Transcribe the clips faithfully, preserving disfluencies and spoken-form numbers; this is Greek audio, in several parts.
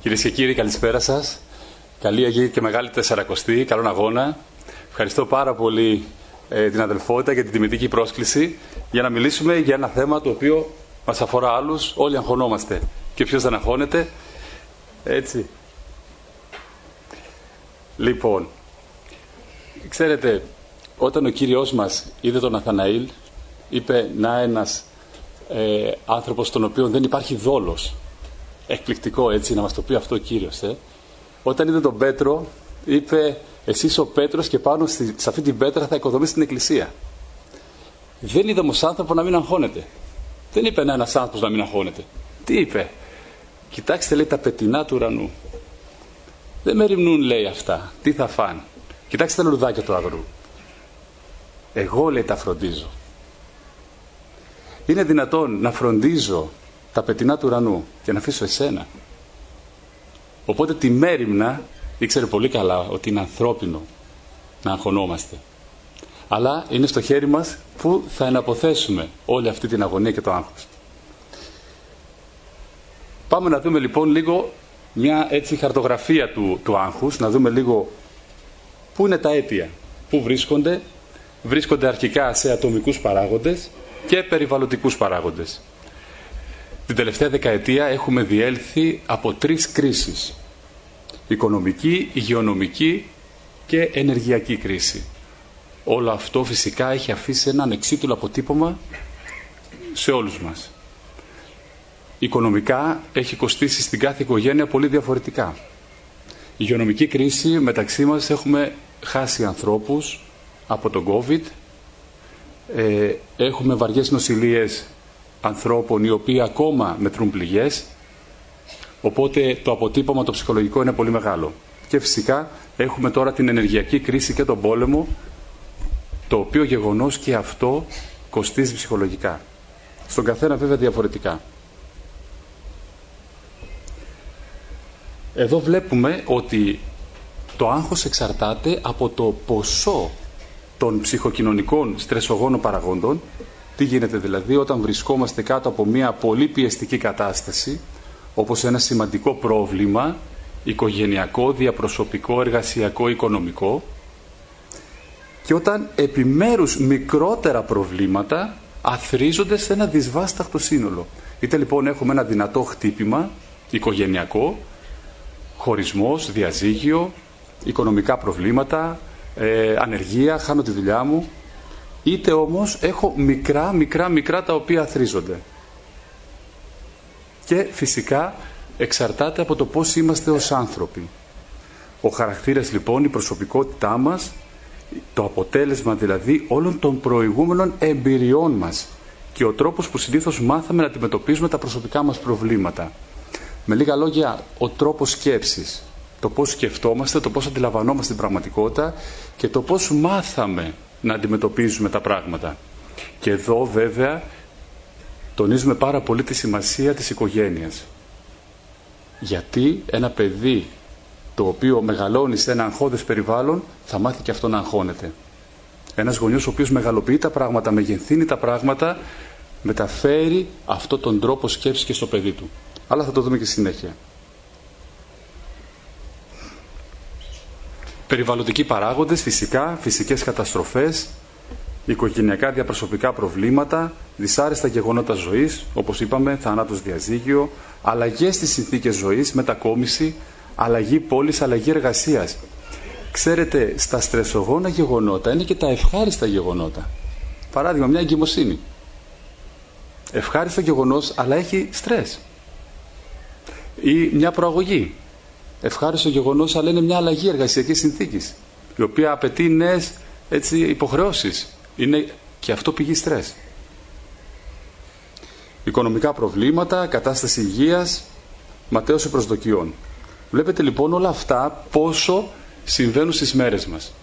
Κυρίες και κύριοι, καλησπέρα σας. Καλή Αγία και Μεγάλη Τεσσαρακοστή, καλόν αγώνα. Ευχαριστώ πάρα πολύ ε, την αδελφότητα για την τιμητική πρόσκληση για να μιλήσουμε για ένα θέμα το οποίο μας αφορά άλλους. Όλοι αγχωνόμαστε. Και ποιος δεν αγχώνεται, έτσι. Λοιπόν, ξέρετε, όταν ο Κύριος μας είδε τον Ναθαναήλ, είπε να ένας ε, άνθρωπος στον οποίο δεν υπάρχει δόλος. Εκπληκτικό, έτσι, να μας το πει αυτό ο Κύριος. Ε. Όταν είδε τον Πέτρο, είπε, εσύ είσαι ο Πέτρος και πάνω στη, σε αυτή την πέτρα θα οικοδομήσει την εκκλησία. Δεν είδε όμως άνθρωπο να μην αγχώνεται. Δεν είπε ένα ένας άνθρωπος να μην αγχώνεται. Τι είπε? Κοιτάξτε, λέει, τα πετεινά του ουρανού. Δεν με ρημνούν, λέει, αυτά. Τι θα φάνε? Κοιτάξτε τα λουλουδάκια του αγρού. Εγώ, λέει, τα φροντίζω. Είναι δυνατόν να φροντίζω τα πετεινά του ουρανού και να αφήσω εσένα? Οπότε τη μέριμνα ήξερε πολύ καλά ότι είναι ανθρώπινο να αγχωνόμαστε. Αλλά είναι στο χέρι μας που θα εναποθέσουμε όλη αυτή την αγωνία και το άγχος. Πάμε να δούμε λοιπόν λίγο μια έτσι χαρτογραφία του, του άγχους, να δούμε λίγο πού είναι τα αίτια, πού βρίσκονται. Βρίσκονται αρχικά σε ατομικούς παράγοντες και περιβαλλοντικούς παράγοντες. Την τελευταία δεκαετία έχουμε διέλθει από τρεις κρίσεις. Οικονομική, υγειονομική και ενεργειακή κρίση. Όλο αυτό φυσικά έχει αφήσει ένα ανεξίτηλο αποτύπωμα σε όλους μας. Οικονομικά έχει κοστίσει στην κάθε οικογένεια πολύ διαφορετικά. Η υγειονομική κρίση, μεταξύ μας έχουμε χάσει ανθρώπους από τον COVID. Ε, έχουμε βαριές νοσηλίες ανθρώπων οι οποίοι ακόμα μετρούν πληγές. Οπότε το αποτύπωμα το ψυχολογικό είναι πολύ μεγάλο. Και φυσικά έχουμε τώρα την ενεργειακή κρίση και τον πόλεμο, το οποίο γεγονός και αυτό κοστίζει ψυχολογικά. Στον καθένα βέβαια διαφορετικά. Εδώ βλέπουμε ότι το άγχος εξαρτάται από το ποσό των ψυχοκοινωνικών στρεσογόνων παραγόντων. Τι γίνεται δηλαδή όταν βρισκόμαστε κάτω από μια πολύ πιεστική κατάσταση, όπως ένα σημαντικό πρόβλημα, οικογενειακό, διαπροσωπικό, εργασιακό, οικονομικό, και όταν επιμέρους μικρότερα προβλήματα αθροίζονται σε ένα δυσβάσταχτο σύνολο. Είτε λοιπόν έχουμε ένα δυνατό χτύπημα οικογενειακό, χωρισμός, διαζύγιο, οικονομικά προβλήματα, ε, ανεργία, χάνω τη δουλειά μου, είτε όμως έχω μικρά, μικρά, μικρά τα οποία αθροίζονται. Και φυσικά εξαρτάται από το πώς είμαστε ως άνθρωποι. Ο χαρακτήρας λοιπόν, η προσωπικότητά μας, το αποτέλεσμα δηλαδή όλων των προηγούμενων εμπειριών μας και ο τρόπος που συνήθως μάθαμε να αντιμετωπίζουμε τα προσωπικά μας προβλήματα. Με λίγα λόγια, ο τρόπος σκέψης, το πώς σκεφτόμαστε, το πώς αντιλαμβανόμαστε την πραγματικότητα και το πώς μάθαμε να αντιμετωπίζουμε τα πράγματα. Και εδώ βέβαια τονίζουμε πάρα πολύ τη σημασία της οικογένειας. Γιατί ένα παιδί το οποίο μεγαλώνει σε ένα αγχώδες περιβάλλον θα μάθει και αυτό να αγχώνεται. Ένας γονιός ο οποίος μεγαλοποιεί τα πράγματα, μεγενθύνει τα πράγματα, μεταφέρει αυτόν τον τρόπο σκέψης και στο παιδί του. Αλλά θα το δούμε και στη συνέχεια. Περιβαλλοντικοί παράγοντες, φυσικά, φυσικές καταστροφές, οικογενειακά διαπροσωπικά προβλήματα, δυσάρεστα γεγονότα ζωής, όπως είπαμε, θάνατος, διαζύγιο, αλλαγές στις συνθήκες ζωής, μετακόμιση, αλλαγή πόλης, αλλαγή εργασίας. Ξέρετε, στα στρεσογόνα γεγονότα είναι και τα ευχάριστα γεγονότα. Παράδειγμα, μια εγκυμοσύνη. Ευχάριστο γεγονός, αλλά έχει στρες. Ή μια προαγωγή. Ευχάριστο γεγονός, αλλά είναι μια αλλαγή εργασιακής συνθήκης, η οποία απαιτεί νέες έτσι, υποχρεώσεις. Είναι και αυτό πηγή στρες. Οικονομικά προβλήματα, κατάσταση υγείας, ματαίωση προσδοκιών. Βλέπετε λοιπόν όλα αυτά πόσο συμβαίνουν στις μέρες μας.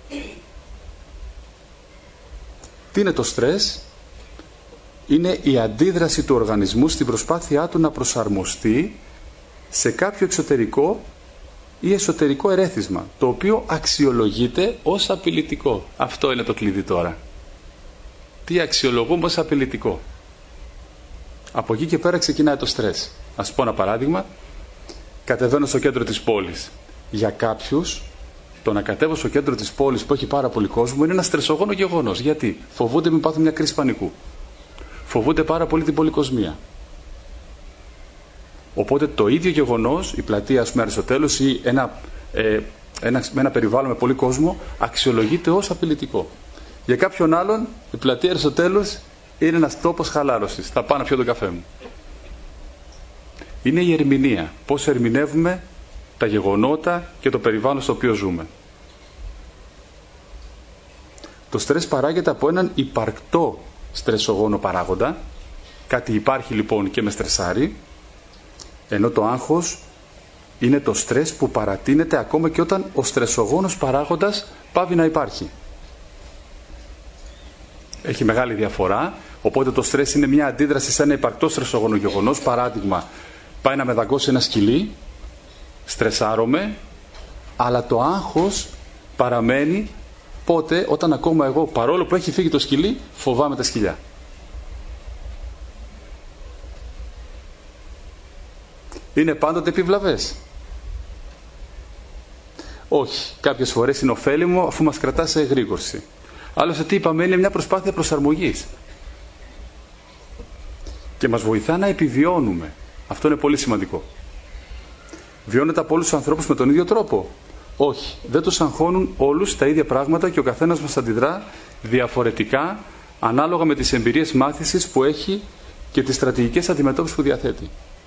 Τι είναι το στρες? Είναι η αντίδραση του οργανισμού στην προσπάθειά του να προσαρμοστεί σε κάποιο εξωτερικό ή εσωτερικό ερέθισμα, το οποίο αξιολογείται ως απειλητικό. Αυτό είναι το κλειδί τώρα. Τι αξιολογούμε ως απειλητικό? Από εκεί και πέρα ξεκινάει το στρες. Ας πω ένα παράδειγμα. κατεβαίνω στο κέντρο της πόλης. Για κάποιους, το να κατέβω στο κέντρο της πόλης που έχει πάρα πολύ κόσμο είναι ένα στρεσογόνο γεγονός. Γιατί? Φοβούνται μην πάθουν μια κρίση πανικού. Φοβούνται πάρα πολύ την πολυκοσμία. Οπότε το ίδιο γεγονός, η πλατεία, ας πούμε, Αριστοτέλους ή ένα, ε, ένα, με ένα περιβάλλον με πολύ κόσμο, αξιολογείται ως απειλητικό. Για κάποιον άλλον, η πλατεία Αριστοτέλους είναι ένας τόπος χαλάρωσης. Θα πάω να πιω τον καφέ μου. Είναι η ερμηνεία. Πώς ερμηνεύουμε τα γεγονότα και το περιβάλλον στο οποίο ζούμε. Το στρες παράγεται από έναν υπαρκτό στρεσογόνο παράγοντα. Κάτι υπάρχει λοιπόν και με στρεσάρει. Ενώ το άγχος είναι το στρες που παρατείνεται ακόμα και όταν ο στρεσογόνος παράγοντας πάβει να υπάρχει. Έχει μεγάλη διαφορά, οπότε το στρες είναι μια αντίδραση σε ένα υπαρκτό στρεσογόνο γεγονός. Παράδειγμα, πάει να με δαγκώσει ένα σκυλί, στρεσάρομαι, αλλά το άγχος παραμένει πότε, όταν ακόμα εγώ, παρόλο που έχει φύγει το σκυλί, φοβάμαι τα σκυλιά. Είναι πάντοτε επιβλαβές? Όχι. Κάποιες φορές είναι ωφέλιμο αφού μας κρατά σε εγρήγορση. Άλλωστε τι είπαμε, είναι μια προσπάθεια προσαρμογής. Και μας βοηθά να επιβιώνουμε. Αυτό είναι πολύ σημαντικό. Βιώνεται από όλους τους ανθρώπους με τον ίδιο τρόπο? Όχι. Δεν τους αγχώνουν όλους τα ίδια πράγματα και ο καθένας μας αντιδρά διαφορετικά ανάλογα με τις εμπειρίες μάθησης που έχει και τις στρατηγικές αντιμετώπισης που διαθέτει.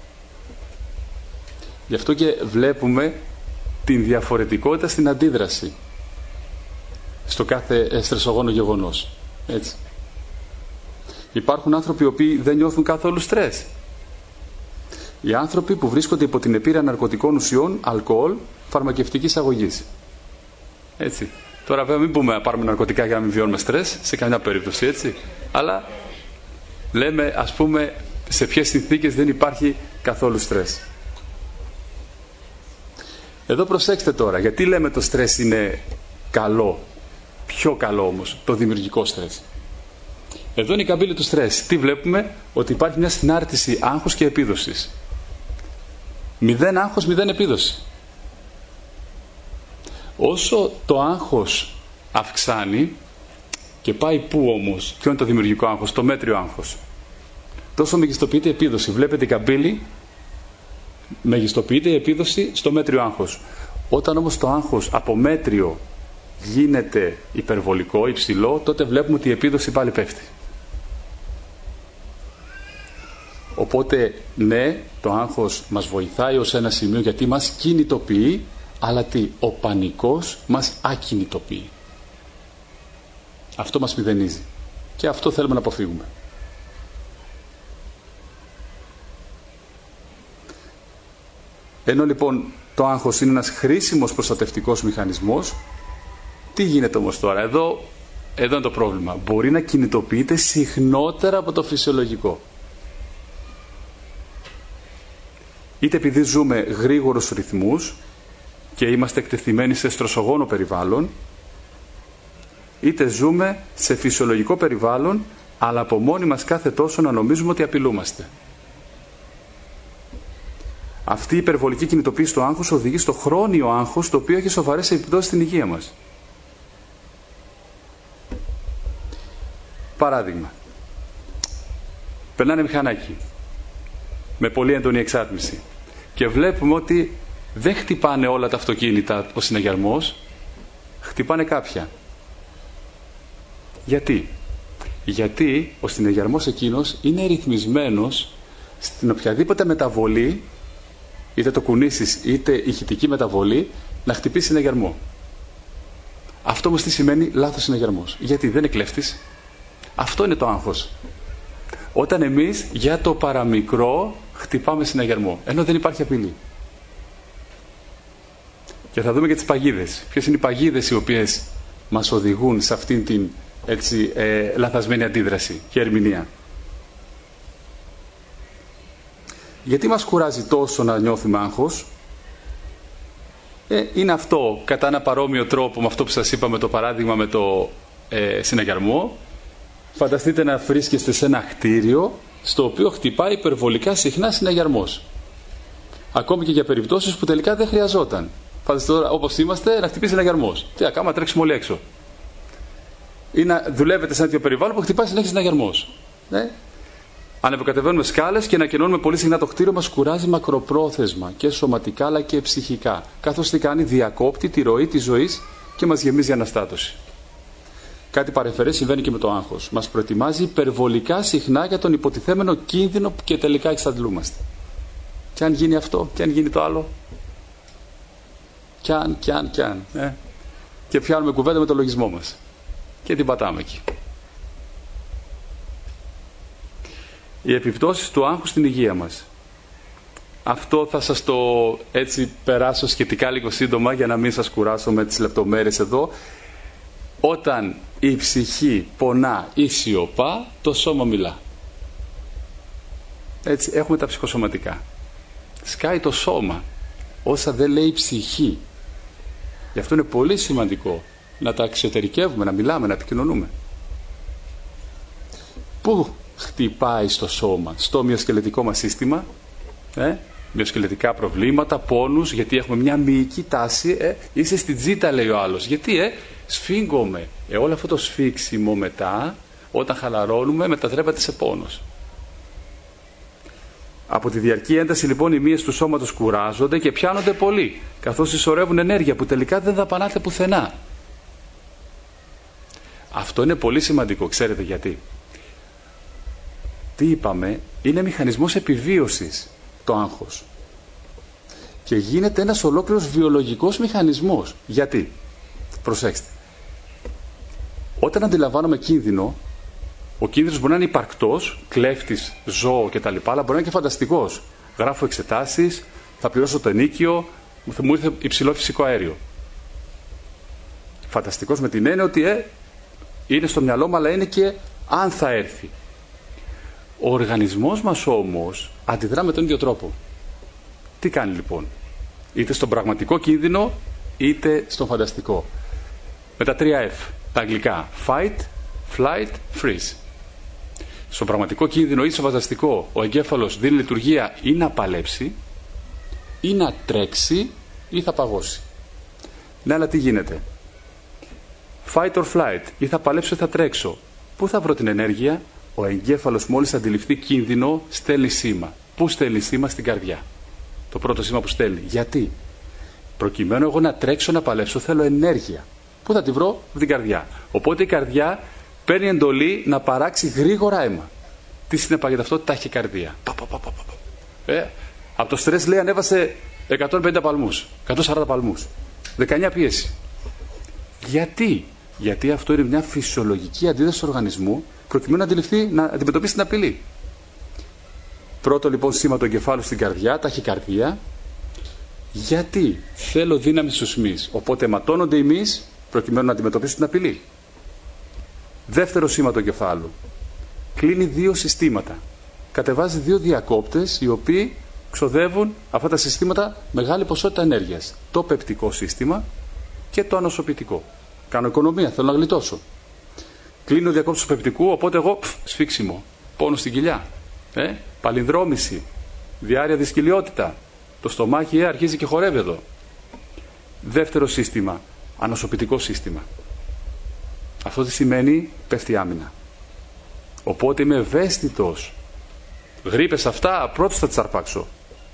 Γι' αυτό και βλέπουμε την διαφορετικότητα στην αντίδραση στο κάθε στρεσογόνο γεγονός. Έτσι. Υπάρχουν άνθρωποι οι οποίοι δεν νιώθουν καθόλου στρες. Οι άνθρωποι που βρίσκονται υπό την επίρρεια ναρκωτικών ουσιών, αλκοόλ, φαρμακευτικής αγωγής. Έτσι. Τώρα βέβαια μην πούμε να πάρουμε ναρκωτικά για να μην βιώνουμε στρες, σε καμιά περίπτωση, έτσι. Αλλά λέμε, ας πούμε, σε ποιες συνθήκες δεν υπάρχει καθόλου στρες. Εδώ προσέξτε τώρα, γιατί λέμε το στρες είναι καλό, πιο καλό όμως, το δημιουργικό στρες. Εδώ είναι η καμπύλη του στρες. Τι βλέπουμε? Ότι υπάρχει μια συνάρτηση άγχους και επίδοσης. Μηδέν άγχος, μηδέν επίδοση. Όσο το άγχος αυξάνει, και πάει πού όμως, ποιο είναι το δημιουργικό άγχος, το μέτριο άγχος, τόσο μεγιστοποιείται η επίδοση. Βλέπετε η καμπύλη, μεγιστοποιείται η επίδοση στο μέτριο άγχος. Όταν όμως το άγχος από μέτριο γίνεται υπερβολικό, υψηλό, τότε βλέπουμε ότι η επίδοση πάλι πέφτει. Οπότε ναι, το άγχος μας βοηθάει ως ένα σημείο γιατί μας κινητοποιεί, αλλά τι, ο πανικός μας ακινητοποιεί. Αυτό μας μηδενίζει και αυτό θέλουμε να αποφύγουμε. Ενώ λοιπόν το άγχος είναι ένας χρήσιμος προστατευτικός μηχανισμός, τι γίνεται όμως τώρα? Εδώ, εδώ είναι το πρόβλημα. Μπορεί να κινητοποιείται συχνότερα από το φυσιολογικό. Είτε επειδή ζούμε γρήγορους ρυθμούς και είμαστε εκτεθειμένοι σε στρεσογόνο περιβάλλον, είτε ζούμε σε φυσιολογικό περιβάλλον, αλλά από μόνοι μας κάθε τόσο να νομίζουμε ότι απειλούμαστε. Αυτή η υπερβολική κινητοποίηση του άγχους οδηγεί στο χρόνιο άγχος, το οποίο έχει σοβαρές επιπτώσεις στην υγεία μας. Παράδειγμα, περνάνε μηχανάκι με πολύ έντονη εξάτμιση και βλέπουμε ότι δεν χτυπάνε όλα τα αυτοκίνητα ο συναγερμός, χτυπάνε κάποια. Γιατί? Γιατί ο συναγερμός εκείνος είναι ρυθμισμένος στην οποιαδήποτε μεταβολή, είτε το κουνήσεις είτε ηχητική μεταβολή, να χτυπήσει συναγερμό. Αυτό όμως τι σημαίνει? Λάθος συναγερμός. Γιατί δεν είναι κλέφτης. Αυτό είναι το άγχος. Όταν εμείς για το παραμικρό χτυπάμε συναγερμό, ενώ δεν υπάρχει απειλή. Και θα δούμε και τις παγίδες. Ποιες είναι οι παγίδες οι οποίες μας οδηγούν σε αυτήν την έτσι, ε, λαθασμένη αντίδραση και ερμηνεία. Γιατί μας κουράζει τόσο να νιώθουμε άγχος? Ε, είναι αυτό, κατά ένα παρόμοιο τρόπο με αυτό που σας είπαμε, το παράδειγμα με το ε, συναγερμό. Φανταστείτε να βρίσκεστε σε ένα κτίριο στο οποίο χτυπάει υπερβολικά συχνά συναγερμός. Ακόμη και για περιπτώσεις που τελικά δεν χρειαζόταν. Φανταστείτε τώρα, όπως είμαστε, να χτυπήσει ένα γερμός. Τι να κάνουμε, να τρέξουμε όλοι έξω. Ή να δουλεύετε σε ένα τέτοιο περιβάλλον που χτυπάει συνέχεια ένα γερμός. Ναι. Ανεβοκατεβαίνουμε σκάλες και ανακοινώνουμε πολύ συχνά το κτίριο μας κουράζει μακροπρόθεσμα και σωματικά αλλά και ψυχικά. Καθώς τι κάνει, διακόπτει τη ροή της ζωής και μας γεμίζει αναστάτωση. Κάτι παρεμφερές συμβαίνει και με το άγχος. Μας προετοιμάζει υπερβολικά συχνά για τον υποτιθέμενο κίνδυνο και τελικά εξαντλούμαστε. Και αν γίνει αυτό, και αν γίνει το άλλο. Κι αν, κι αν, κι αν. Ε. Και πιάνουμε κουβέντα με το λογισμό μας. Και την πατάμε εκεί. Οι επιπτώσεις του άγχους στην υγεία μας. Αυτό θα σας το έτσι περάσω σχετικά λίγο σύντομα για να μην σας κουράσω με τις λεπτομέρειες εδώ. Όταν η ψυχή πονά ή σιωπά, το σώμα μιλά. Έτσι, έχουμε τα ψυχοσωματικά. Σκάει το σώμα, όσα δεν λέει η ψυχή. Γι' αυτό είναι πολύ σημαντικό να τα εξωτερικεύουμε, να μιλάμε, να επικοινωνούμε. Πού χτυπάει στο σώμα? Στο μυοσκελετικό μας σύστημα, ε? μυοσκελετικά προβλήματα, πόνους, γιατί έχουμε μια μυϊκή τάση, ε? είσαι στην τζίτα, λέει ο άλλος. Γιατί, ε? σφίγγομαι. Ε, όλο αυτό το σφίξιμο μετά, όταν χαλαρώνουμε, μετατρέπεται σε πόνος. Από τη διαρκή ένταση λοιπόν οι μύες του σώματος κουράζονται και πιάνονται πολύ, καθώς συσσωρεύουν ενέργεια που τελικά δεν δαπανάται πουθενά. Αυτό είναι πολύ σημαντικό, ξέρετε γιατί? Τι είπαμε, είναι μηχανισμός επιβίωσης το άγχος. Και γίνεται ένας ολόκληρος βιολογικός μηχανισμός. Γιατί? Προσέξτε. Όταν αντιλαμβάνομαι κίνδυνο, ο κίνδυνος μπορεί να είναι υπαρκτός, κλέφτης, ζώο κτλ. Αλλά μπορεί να είναι και φανταστικός. Γράφω εξετάσεις, θα πληρώσω το ενίκιο, μου ήρθε υψηλό φυσικό αέριο. Φανταστικός με την έννοια ότι ε, είναι στο μυαλό μου, αλλά είναι και αν θα έρθει. Ο οργανισμός μας όμως αντιδρά με τον ίδιο τρόπο. Τι κάνει λοιπόν? Είτε στον πραγματικό κίνδυνο, είτε στον φανταστικό. Με τα τρία F, τα αγγλικά. Fight, flight, freeze. Στον πραγματικό κίνδυνο ή στο φανταστικό, ο εγκέφαλος δίνει λειτουργία ή να παλέψει, ή να τρέξει, ή θα παγώσει. Ναι, αλλά τι γίνεται? Fight or flight, ή θα παλέψω ή θα τρέξω. Πού θα βρω την ενέργεια? Ο εγκέφαλος μόλις αντιληφθεί κίνδυνο στέλνει σήμα. Πού στέλνει σήμα? Στην καρδιά. Το πρώτο σήμα που στέλνει. Γιατί? Προκειμένου εγώ να τρέξω, να παλέψω, θέλω ενέργεια. Πού θα τη βρω? Από την καρδιά. Οπότε η καρδιά παίρνει εντολή να παράξει γρήγορα αίμα. Τι συνεπάγεται αυτό? ταχυκαρδία. Πα, πα, πα, πα, πα. Ε, από το στρες λέει ανέβασε εκατόν πενήντα παλμούς, εκατόν σαράντα παλμούς, δεκαεννιά πίεση. Γιατί? Γιατί αυτό είναι μια φυσιολογική αντίδραση του οργανισμού προκειμένου να αντιληφθεί, να αντιμετωπίσει την απειλή. Πρώτο λοιπόν σήμα του εγκεφάλου στην καρδιά, ταχυκαρδία. Γιατί? Θέλω δύναμη στους μυς. Οπότε αιματώνονται οι μυς προκειμένου να αντιμετωπίσουν την απειλή. Δεύτερο σήμα του εγκεφάλου. Κλείνει δύο συστήματα. Κατεβάζει δύο διακόπτες οι οποίοι ξοδεύουν αυτά τα συστήματα μεγάλη ποσότητα ενέργειας. Το πεπτικό σύστημα και το ανοσοποιητικό. Κάνω οικονομία, θέλω να γλιτώσω. Κλείνει ο διακόπτης του πεπτικού, οπότε εγώ πφ, σφίξιμο, πόνο στην κοιλιά, ε, παλινδρόμηση, διάρρεια δυσκολιότητα. Το στομάχι ε, αρχίζει και χορεύει εδώ. Δεύτερο σύστημα, ανοσοποιητικό σύστημα. Αυτό τι σημαίνει? Πέφτει άμυνα. Οπότε είμαι ευαίσθητος. Γρίπες αυτά, πρώτος θα τις αρπάξω.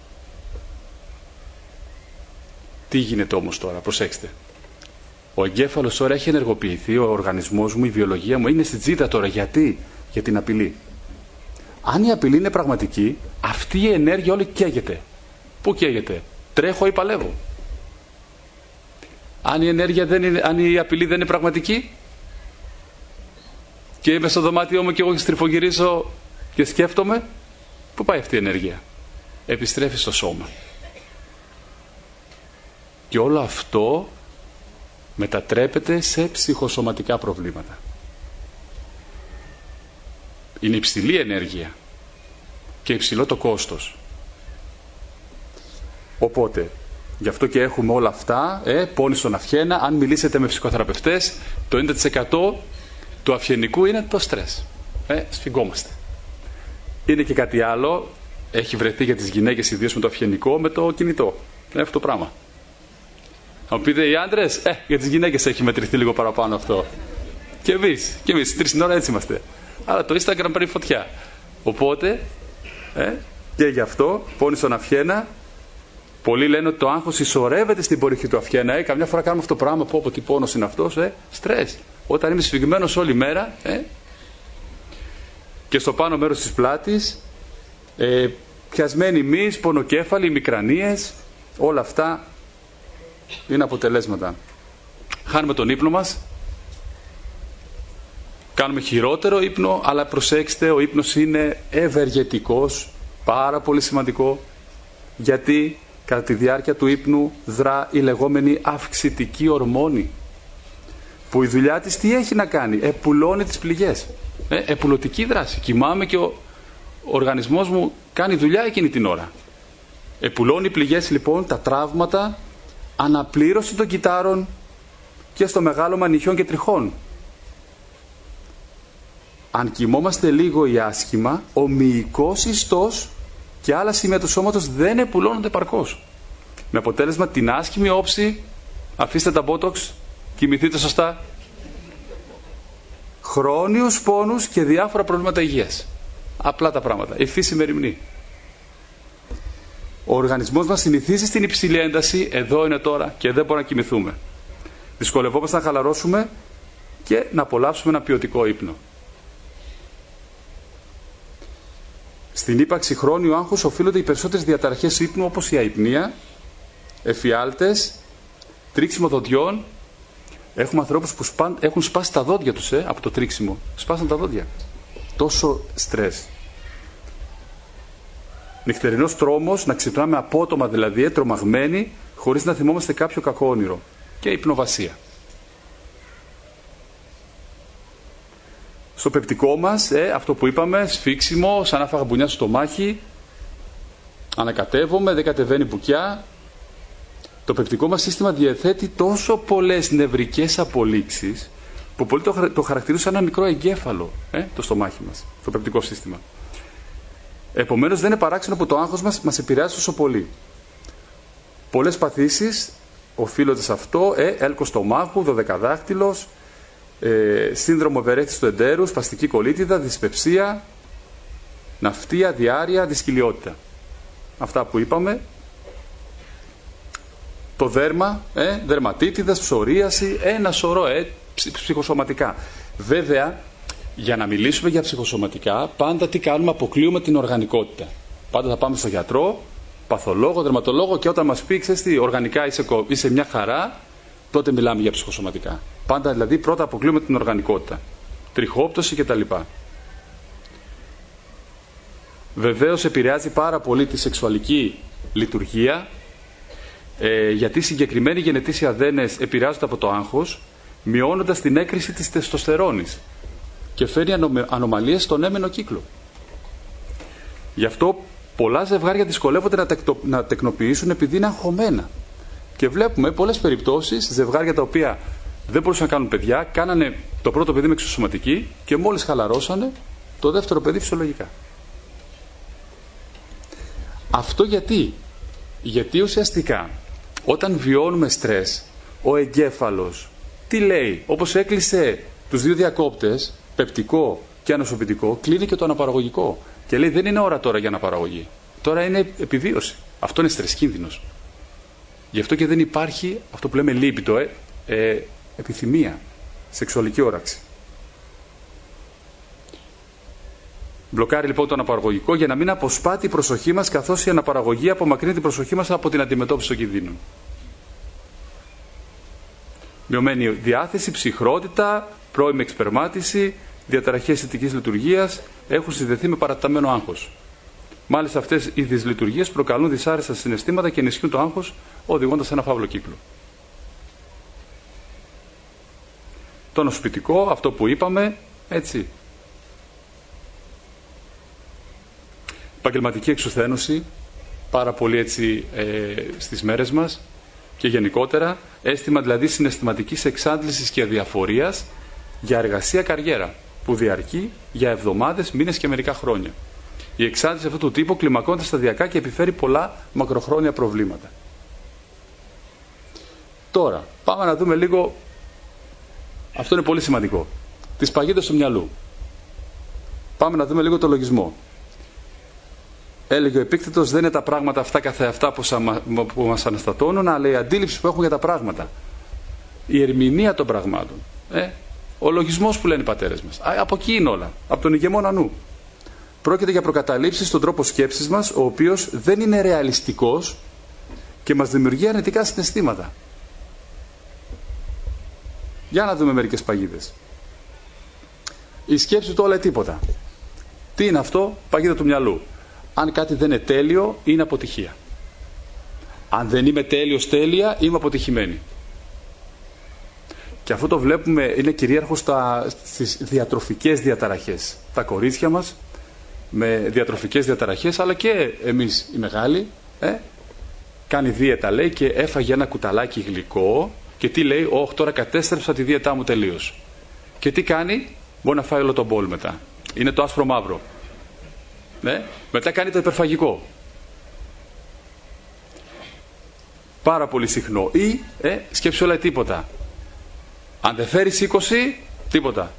Τι γίνεται όμως τώρα? Προσέξτε. Ο εγκέφαλος τώρα έχει ενεργοποιηθεί, ο οργανισμός μου, η βιολογία μου είναι στην τζίτα τώρα. Γιατί? Για την απειλή. Αν η απειλή είναι πραγματική, αυτή η ενέργεια όλη καίγεται. Πού καίγεται? Τρέχω ή παλεύω. Αν η, ενέργεια δεν είναι, αν η απειλή δεν είναι πραγματική και είμαι στο δωμάτιό μου και εγώ στριφογυρίζω και σκέφτομαι, πού πάει αυτή η ενέργεια? Επιστρέφει στο σώμα. Και όλο αυτό μετατρέπεται σε ψυχοσωματικά προβλήματα. Είναι υψηλή ενέργεια και υψηλό το κόστος. Οπότε, γι' αυτό και έχουμε όλα αυτά, ε, πόνοι στον αυχένα. Αν μιλήσετε με ψυχοθεραπευτές, το ενενήντα τοις εκατό του αυχενικού είναι το στρες. Ε, σφιγγόμαστε. Είναι και κάτι άλλο, έχει βρεθεί για τις γυναίκες, ιδίως με το αυγενικό, με το κινητό. Είναι αυτό το πράγμα. Θα μου πείτε οι άντρες, ε, για τις γυναίκες έχει μετρηθεί λίγο παραπάνω αυτό. Και εμείς, και εμείς, τρεις την ώρα έτσι είμαστε. Αλλά το Instagram παίρνει φωτιά. Οπότε, ε, και γι' αυτό, πόνοι στον αυγένα, πολλοί λένε ότι το άγχος ισορρεύεται στην περιοχή του αυγένα. Ε, καμιά φορά κάνουμε αυτό το πράγμα, πω από τι πόνος είναι αυτός, ε, στρες. Όταν είμαι σφιγμένος όλη μέρα, ε, και στο πάνω μέρος της πλάτης, ε, πιασμένοι μυς, πονοκέφαλοι, μικρανίες, όλα αυτά είναι αποτελέσματα. Χάνουμε τον ύπνο μας, κάνουμε χειρότερο ύπνο, αλλά προσέξτε, ο ύπνος είναι ευεργετικός, πάρα πολύ σημαντικό, γιατί κατά τη διάρκεια του ύπνου δρά η λεγόμενη αυξητική ορμόνη, που η δουλειά της τι έχει να κάνει, επουλώνει τις πληγές, ε, επουλωτική δράση. Κοιμάμαι και ο, ο οργανισμός μου κάνει δουλειά εκείνη την ώρα. Επουλώνει πληγές λοιπόν, τα τραύματα, αναπλήρωση των κυτάρων και στο μεγάλο μανιχιών και τριχών. Αν κοιμόμαστε λίγο ή άσχημα, ο μυϊκός ιστός και άλλα σημεία του σώματος δεν επουλώνονται παρκώς. Με αποτέλεσμα την άσχημη όψη, αφήστε τα μπότοξ, κοιμηθείτε σωστά, χρόνιους πόνους και διάφορα προβλήματα υγείας. Απλά τα πράγματα. Η φύση μεριμνεί. Ο οργανισμός μας συνηθίζει στην υψηλή ένταση, εδώ είναι τώρα και δεν μπορούμε να κοιμηθούμε. Δυσκολευόμαστε να χαλαρώσουμε και να απολαύσουμε ένα ποιοτικό ύπνο. Στην ύπαρξη χρόνιου άγχους οφείλονται οι περισσότερες διαταραχές ύπνου, όπως η αϊπνία, εφιάλτες, τρίξιμο δοντιών. Έχουμε ανθρώπους που σπάν, έχουν σπάσει τα δόντια τους ε, από το τρίξιμο. Σπάσαν τα δόντια. Τόσο στρες. Νυχτερινός τρόμος, να ξυπνάμε απότομα δηλαδή, τρομαγμένοι, χωρίς να θυμόμαστε κάποιο κακό όνειρο. Και υπνοβασία. Στο πεπτικό μας, ε, αυτό που είπαμε, σφίξιμο, σαν να φάγα μπουνιά στο στομάχι, ανακατεύομαι, δεν κατεβαίνει μπουκιά. Το πεπτικό μας σύστημα διαθέτει τόσο πολλές νευρικές απολύξεις, που πολλοί το, το χαρακτηρίζουν σαν ένα μικρό εγκέφαλο, ε, το στομάχι μας, το πεπτικό σύστημα. Επομένως δεν είναι παράξενο που το άγχος μας μας επηρεάζει τόσο πολύ. Πολλές παθήσεις οφείλονται σε αυτό, ε, έλκος στομάχου, δωδεκαδάχτυλος, ε, σύνδρομο ευερέθησης του εντέρου, σπαστική κολίτιδα, δυσπεψία, ναυτία, διάρρεια, δυσκυλιότητα. Αυτά που είπαμε. Το δέρμα, ε, δερματίτιδας, ψωρίαση, ένα σωρό ε, ψυχοσωματικά. Βέβαια, για να μιλήσουμε για ψυχοσωματικά, πάντα τι κάνουμε, αποκλείουμε την οργανικότητα. Πάντα θα πάμε στο γιατρό, παθολόγο, δερματολόγο και όταν μας πει, ξέρεις τι, οργανικά είσαι, είσαι μια χαρά, τότε μιλάμε για ψυχοσωματικά. Πάντα δηλαδή πρώτα αποκλείουμε την οργανικότητα. Τριχόπτωση κτλ. Βεβαίως επηρεάζει πάρα πολύ τη σεξουαλική λειτουργία, ε, γιατί συγκεκριμένοι γενετήσιοι αδένες επηρεάζονται από το άγχος, μειώνοντας την έκρηση της τεστοστερόνης και φέρνει ανομαλίες στον έμενο κύκλο. Γι' αυτό πολλά ζευγάρια δυσκολεύονται να, τεκτο, να τεκνοποιήσουν επειδή είναι αγχωμένα. Και βλέπουμε πολλές περιπτώσεις ζευγάρια τα οποία δεν μπορούσαν να κάνουν παιδιά, κάνανε το πρώτο παιδί με εξωσωματική και μόλις χαλαρώσανε το δεύτερο παιδί φυσιολογικά. Αυτό γιατί? Γιατί ουσιαστικά όταν βιώνουμε στρες, ο εγκέφαλος τι λέει? Όπως έκλεισε τους δύο διακόπτες, πεπτικό και ανοσοποιητικό, κλείνει και το αναπαραγωγικό. Και λέει δεν είναι ώρα τώρα για αναπαραγωγή. Τώρα είναι επιβίωση. Αυτό είναι στρες κίνδυνος. Γι' αυτό και δεν υπάρχει αυτό που λέμε λίπητο, ε, ε, επιθυμία, σεξουαλική όραξη. Μπλοκάρει λοιπόν το αναπαραγωγικό για να μην αποσπά την προσοχή μας, καθώς η αναπαραγωγή απομακρύνει την προσοχή μας από την αντιμετώπιση των κινδύνων. Μειωμένη διάθεση, ψυχρότητα, πρώιμη εξπερμάτιση, διαταραχές αισθητικής λειτουργίας έχουν συνδεθεί με παραταμένο άγχος. Μάλιστα αυτές οι δυσλειτουργίες προκαλούν δυσάρεστα συναισθήματα και ενισχύουν το άγχος, οδηγώντας σε ένα φαύλο κύκλο. Το νοσοποιητικό, αυτό που είπαμε, έτσι. Επαγγελματική εξουθένωση, πάρα πολύ έτσι ε, στις μέρες μας και γενικότερα, αίσθημα δηλαδή συναισθηματικής εξάντλησης και αδιαφορίας για εργασία καριέρα, που διαρκεί για εβδομάδες, μήνες και μερικά χρόνια. Η εξάντληση αυτού του τύπου κλιμακώνεται σταδιακά και επιφέρει πολλά μακροχρόνια προβλήματα. Τώρα, πάμε να δούμε λίγο, αυτό είναι πολύ σημαντικό, τις παγίδες του μυαλού. Πάμε να δούμε λίγο το λογισμό. Έλεγε ο Επίκτετος, δεν είναι τα πράγματα αυτά καθεαυτά που μας αναστατώνουν, αλλά η αντίληψη που έχουμε για τα πράγματα. Η ερμηνεία των πραγμάτων. Ε, ο λογισμός που λένε οι πατέρες μας. Α, από εκεί είναι όλα. Από τον ηγεμόνα νου. Πρόκειται για προκαταλήψεις στον τρόπο σκέψης μας, ο οποίος δεν είναι ρεαλιστικός και μας δημιουργεί αρνητικά συναισθήματα. Για να δούμε μερικές παγίδες. Η σκέψη του όλα είναι τίποτα. Τι είναι αυτό? Παγίδα του μυαλού. Αν κάτι δεν είναι τέλειο, είναι αποτυχία. Αν δεν είμαι τέλειος τέλεια, είμαι αποτυχημένη. Και αυτό το βλέπουμε, είναι κυρίαρχο στα, στις διατροφικές διαταραχές. Τα κορίτσια μας με διατροφικές διαταραχές, αλλά και εμείς οι μεγάλοι, ε, κάνει δίαιτα λέει και έφαγε ένα κουταλάκι γλυκό και τι λέει? Όχι, τώρα κατέστρεψα τη δίαιτά μου τελείως. Και τι κάνει? Μπορεί να φάει όλο τον μπολ μετά. Είναι το άσπρο μαύρο. Ναι. Μετά κάνει το υπερφαγικό. Πάρα πολύ συχνό. Ή ε, σκέψη όλα τίποτα. Αν δεν φέρεις είκοσι, τίποτα.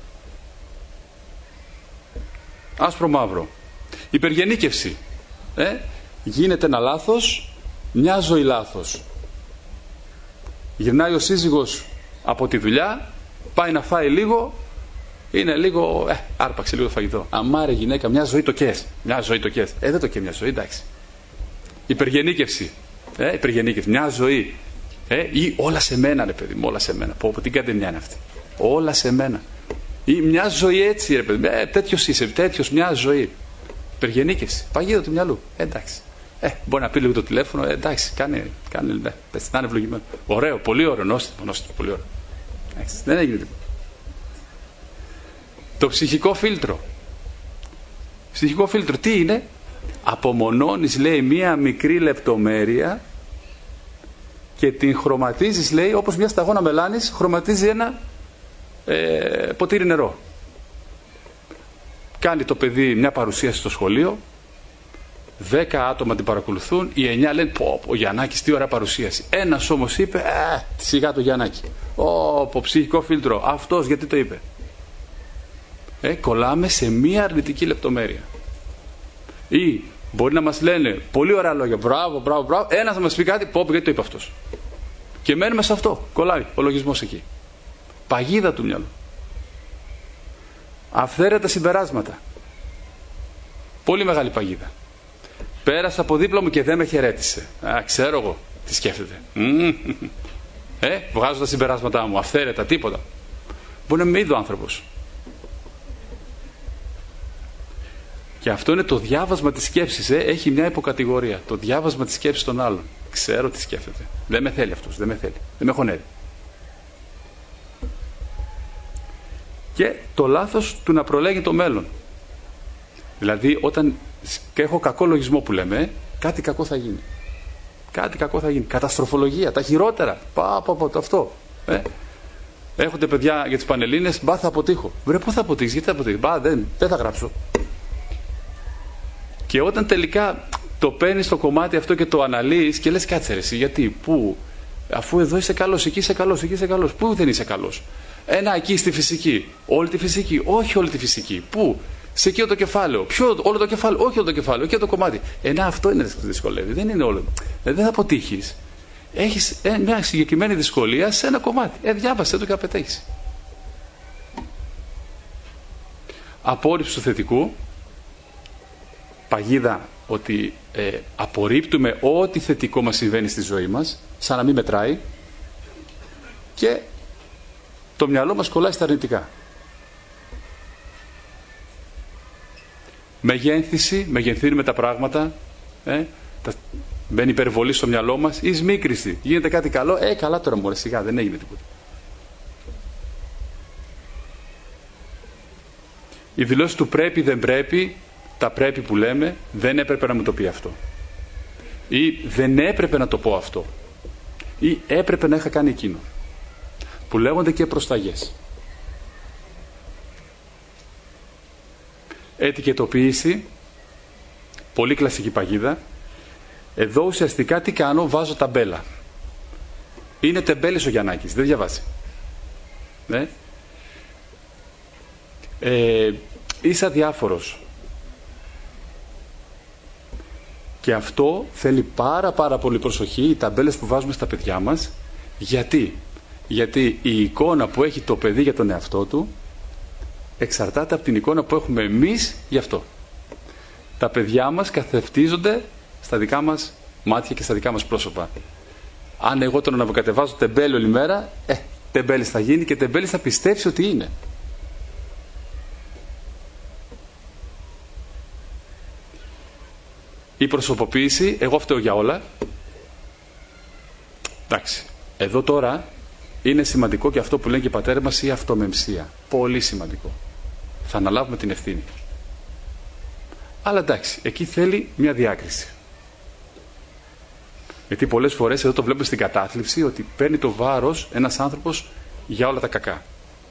Άσπρο μαύρο. Υπεργενίκευση. Ε, γίνεται ένα λάθος, μια ζωή λάθος. Γυρνάει ο σύζυγος από τη δουλειά, πάει να φάει λίγο, είναι λίγο, ε, άρπαξε λίγο το φαγητό. Αμάρε γυναίκα, μια ζωή το κες. Μια ζωή το κες. Ε, δεν το κες μια ζωή, εντάξει. Υπεργενίκευση. Ε, υπεργενίκευση. Μια ζωή. Ε, ή όλα σε μένα, ρε παιδί μου, όλα σε μένα. Πω, πω, τι καντεμιά είναι αυτή. Όλα σε μένα. Ή μια ζωή έτσι, ρε παιδί μου. Ε, τέτοιος είσαι, τέτοιος, μια ζωή. Υπεργενίκευση. Παγίδα του μυαλού. Ε, εντάξει. Ε, μπορεί να πει λίγο το τηλέφωνο. Ε, εντάξει, κάνε, κάνε, ε, πες, να είναι ευλογημένο. Ωραίο, πολύ ωραίο. Νόστιμο, νόστιμο, πολύ ωραίο. Εντάξει, δεν έγινε τίποτα. Το ψυχικό φίλτρο. Ψυχικό φίλτρο τι είναι? Απομονώνεις, λέει, μία μικρή λεπτομέρεια και την χρωματίζεις, λέει, όπως μια σταγόνα μελάνης χρωματίζει ένα ε, ποτήρι νερό. Κάνει το παιδί μια παρουσίαση στο σχολείο, δέκα άτομα την παρακολουθούν, οι εννιά λένε πω, ο Γιαννάκης τι ωραία παρουσίαση. Ένας όμως είπε, α, σιγά το Γιαννάκη. Ω, πω, ψυχικό φίλτρο, αυτός γιατί το είπε? Ε, κολλάμε σε μία αρνητική λεπτομέρεια. Ή μπορεί να μας λένε πολύ ωραία λόγια, μπράβο, μπράβο, μπράβο, ένας θα μας πει κάτι, πω, γιατί το είπε αυτός. Και μένουμε σε αυτό, κολλάει ο λογισμός εκεί. Παγίδα του μυαλού. Αυθαίρετα συμπεράσματα. Πολύ μεγάλη παγίδα. Πέρασα από δίπλα μου και δεν με χαιρέτησε. Α, ξέρω εγώ τι σκέφτεται. Ε, βγάζω τα συμπεράσματά μου, αυθαίρετα, τίποτα. Μπορεί να με είδε ο άνθρωπος. Και αυτό είναι το διάβασμα της σκέψης. Ε. Έχει μια υποκατηγορία. Το διάβασμα της σκέψης των άλλων. Ξέρω τι σκέφτεται. Δεν με θέλει αυτός. Δεν με θέλει. Δεν με χωνεύει. Και το λάθος του να προλέγει το μέλλον. Δηλαδή όταν έχω κακό λογισμό που λέμε, κάτι κακό θα γίνει. Κάτι κακό θα γίνει. Καταστροφολογία. Τα χειρότερα. Πά, πά, πά, αυτό. Ε. Έχονται παιδιά για τις Πανελλήνες. Μπα, θα αποτύχω. Βρε, πού θα αποτύχεις? Γιατί θα αποτύχεις? Μπα, δεν, δεν θα γράψω. Και όταν τελικά το παίρνεις το κομμάτι αυτό και το αναλύεις και λες κάτσε ρε εσύ, γιατί, πού, αφού εδώ είσαι καλός, εκεί είσαι καλός, εκεί είσαι καλός, πού δεν είσαι καλός? Ένα εκεί στη φυσική, όλη τη φυσική, όχι όλη τη φυσική, πού, σε εκεί το κεφάλαιο, ποιο, όλο το κεφάλαιο, όχι όλο το κεφάλαιο, εκεί το κομμάτι. Ένα αυτό είναι που δυσκολεύει, δεν είναι όλο. Δεν θα αποτύχεις. Έχεις μια συγκεκριμένη δυσκολία σε ένα κομμάτι. Ε, διάβασε το και θα πετέχεις. Απόρριψη του θετικού. Παγίδα ότι ε, απορρίπτουμε ό,τι θετικό μας συμβαίνει στη ζωή μας, σαν να μην μετράει, και το μυαλό μας κολλάει στα αρνητικά. Μεγένθηση, μεγενθύνουμε τα πράγματα, ε, τα, μπαίνει υπερβολή στο μυαλό μας, ή σμίκριση, γίνεται κάτι καλό, ε καλά τώρα μωρέ, σιγά, δεν έγινε τίποτα. Η δηλώση του πρέπει, δεν πρέπει, τα πρέπει που λέμε, δεν έπρεπε να μου το πει αυτό. Ή δεν έπρεπε να το πω αυτό. Ή έπρεπε να είχα κάνει εκείνο. Που λέγονται και προσταγές. Ετικετοποίηση, Πολύ κλασική παγίδα. Εδώ ουσιαστικά τι κάνω, βάζω ταμπέλα. Είναι τεμπέλης ο Γιαννάκης, δεν διαβάζει. Ναι. Ε, είσαι αδιάφορος. Και αυτό θέλει πάρα πάρα πολύ προσοχή, οι ταμπέλες που βάζουμε στα παιδιά μας. Γιατί? Γιατί η εικόνα που έχει το παιδί για τον εαυτό του εξαρτάται από την εικόνα που έχουμε εμείς γι' αυτό. Τα παιδιά μας καθευτίζονται στα δικά μας μάτια και στα δικά μας πρόσωπα. Αν εγώ τον αναβοκατεβάζω τεμπέλη όλη μέρα, ε, τεμπέλης θα γίνει και τεμπέλης θα πιστέψει ότι είναι. Η προσωποποίηση, εγώ φταίω για όλα. Εντάξει. Εδώ τώρα είναι σημαντικό και αυτό που λένε και οι πατέρες μας, η αυτομεμψία. Πολύ σημαντικό. Θα αναλάβουμε την ευθύνη. Αλλά εντάξει, εκεί θέλει μια διάκριση. Γιατί πολλές φορές εδώ το βλέπουμε στην κατάθλιψη ότι παίρνει το βάρος ένας άνθρωπος για όλα τα κακά.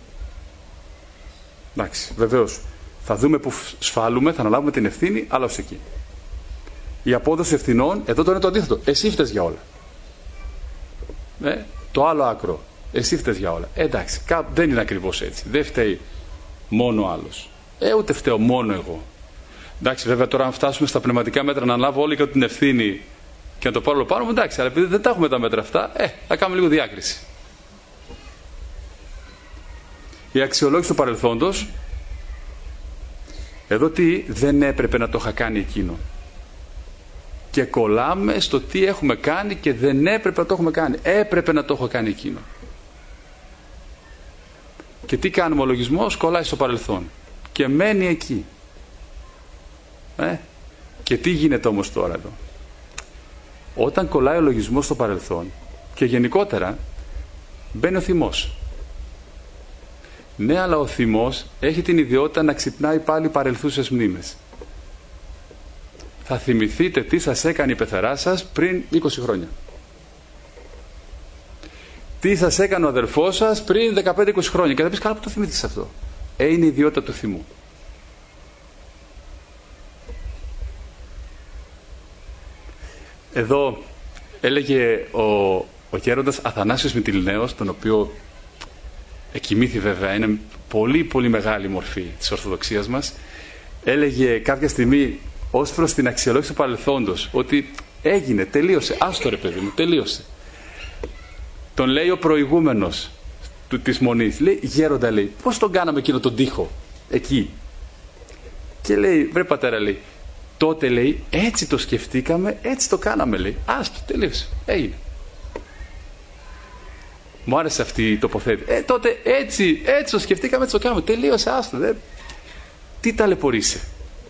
Εντάξει, βεβαίως θα δούμε που σφάλουμε, θα αναλάβουμε την ευθύνη, αλλά ως εκεί. Η απόδοση ευθυνών, εδώ τώρα είναι το αντίθετο. Εσύ φταίς για όλα. Ε, το άλλο άκρο. Εσύ φταίς για όλα. Ε, εντάξει, δεν είναι ακριβώς έτσι. Δεν φταίει μόνο άλλος. Ε, ούτε φταίω μόνο εγώ. Εντάξει, βέβαια τώρα αν φτάσουμε στα πνευματικά μέτρα να αναλάβω όλη και την ευθύνη και να το πάρω πάνω μου, εντάξει, αλλά επειδή δεν τα έχουμε τα μέτρα αυτά, ε, θα κάνουμε λίγο διάκριση. Η αξιολόγηση του παρελθόντος, εδώ τι δεν έπρεπε να το είχα κάνει εκείνο. Και κολλάμε στο τι έχουμε κάνει και δεν έπρεπε να το έχουμε κάνει. Έπρεπε να το έχω κάνει εκείνο. Και τι κάνουμε, ο λογισμός κολλάει στο παρελθόν. Και μένει εκεί. Ε? Και τι γίνεται όμως τώρα εδώ. Όταν κολλάει ο λογισμός στο παρελθόν και γενικότερα μπαίνει ο θυμός. Ναι, αλλά ο θυμός έχει την ιδιότητα να ξυπνάει πάλι παρελθούσες μνήμες. Θα θυμηθείτε τι σας έκανε η πεθερά σας πριν είκοσι χρόνια. Τι σας έκανε ο αδερφός σας πριν δεκαπέντε είκοσι χρόνια. Και θα πεις, καλά που το θυμήθηκες αυτό. Ε, είναι η ιδιότητα του θυμού. Εδώ έλεγε ο, ο γέροντας Αθανάσιος Μυτιληναίος, τον οποίο εκοιμήθη βέβαια, είναι πολύ πολύ μεγάλη μορφή της Ορθοδοξίας μας, έλεγε κάποια στιγμή ως προς την αξιολόγηση του παρελθόντος ότι έγινε, τελείωσε, άστο ρε παιδί μου, τελείωσε. Τον λέει ο προηγούμενος του, της Μονής, λέει, γέροντα, λέει, πώς τον κάναμε εκείνο τον τοίχο εκεί. Και λέει, βρε πατέρα, λέει, τότε, λέει, έτσι το σκεφτήκαμε, έτσι το κάναμε, λέει, άστο, τελείωσε, έγινε. Μου άρεσε αυτή η τοποθέτηση. Ε, τότε έτσι, έτσι το σκεφτήκαμε, έτσι το κάναμε, τελείωσε, άστο, δε. Τι ταλαιπωρείσαι.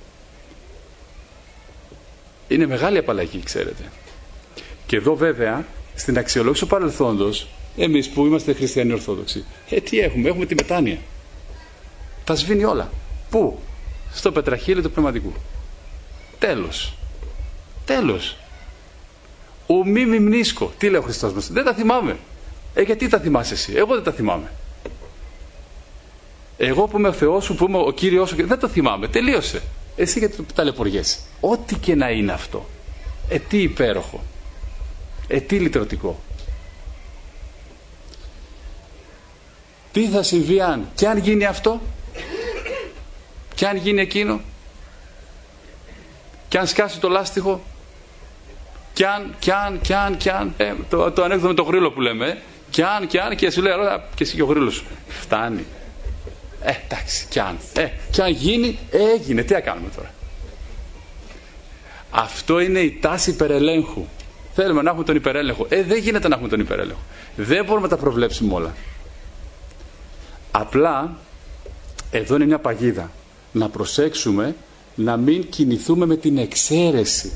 Είναι μεγάλη απαλλαγή, ξέρετε. Και εδώ βέβαια, στην αξιολόγηση του παρελθόντος, εμείς που είμαστε χριστιανοί Ορθόδοξοι, ε, τι έχουμε, έχουμε τη μετάνοια. Τα σβήνει όλα. Πού? Στο πετραχύλι του πνευματικού. Τέλος. Τέλος. Ο μη μιμνίσκο. Τι λέει ο Χριστός μας? Δεν τα θυμάμαι. Ε, γιατί τα θυμάσαι εσύ? Εγώ δεν τα θυμάμαι. Εγώ που είμαι ο Θεός σου, που είμαι ο Κύριος σου, δεν το θυμάμαι. Τελείωσε. Εσύ γιατί το ταλαιπωριέσαι. Ό,τι και να είναι αυτό. Ε, τι υπέροχο. Ε, τι λυτρωτικό. Τι θα συμβεί αν, και αν γίνει αυτό, και αν γίνει εκείνο, και αν σκάσει το λάστιχο, και αν, και αν, και αν, και αν, ε, το, το ανέκδοτο με το γρίλο που λέμε, ε, και αν, και αν, και σου λέει, και εσύ και ο γρίλος σου. Φτάνει. Ε, εντάξει, κι αν. Ε, κι αν γίνει, έγινε. Τι να κάνουμε τώρα. Αυτό είναι η τάση υπερελέγχου. Θέλουμε να έχουμε τον υπερέλεγχο. Ε, δεν γίνεται να έχουμε τον υπερέλεγχο. Δεν μπορούμε να τα προβλέψουμε όλα. Απλά, εδώ είναι μια παγίδα. Να προσέξουμε να μην κινηθούμε με την εξαίρεση.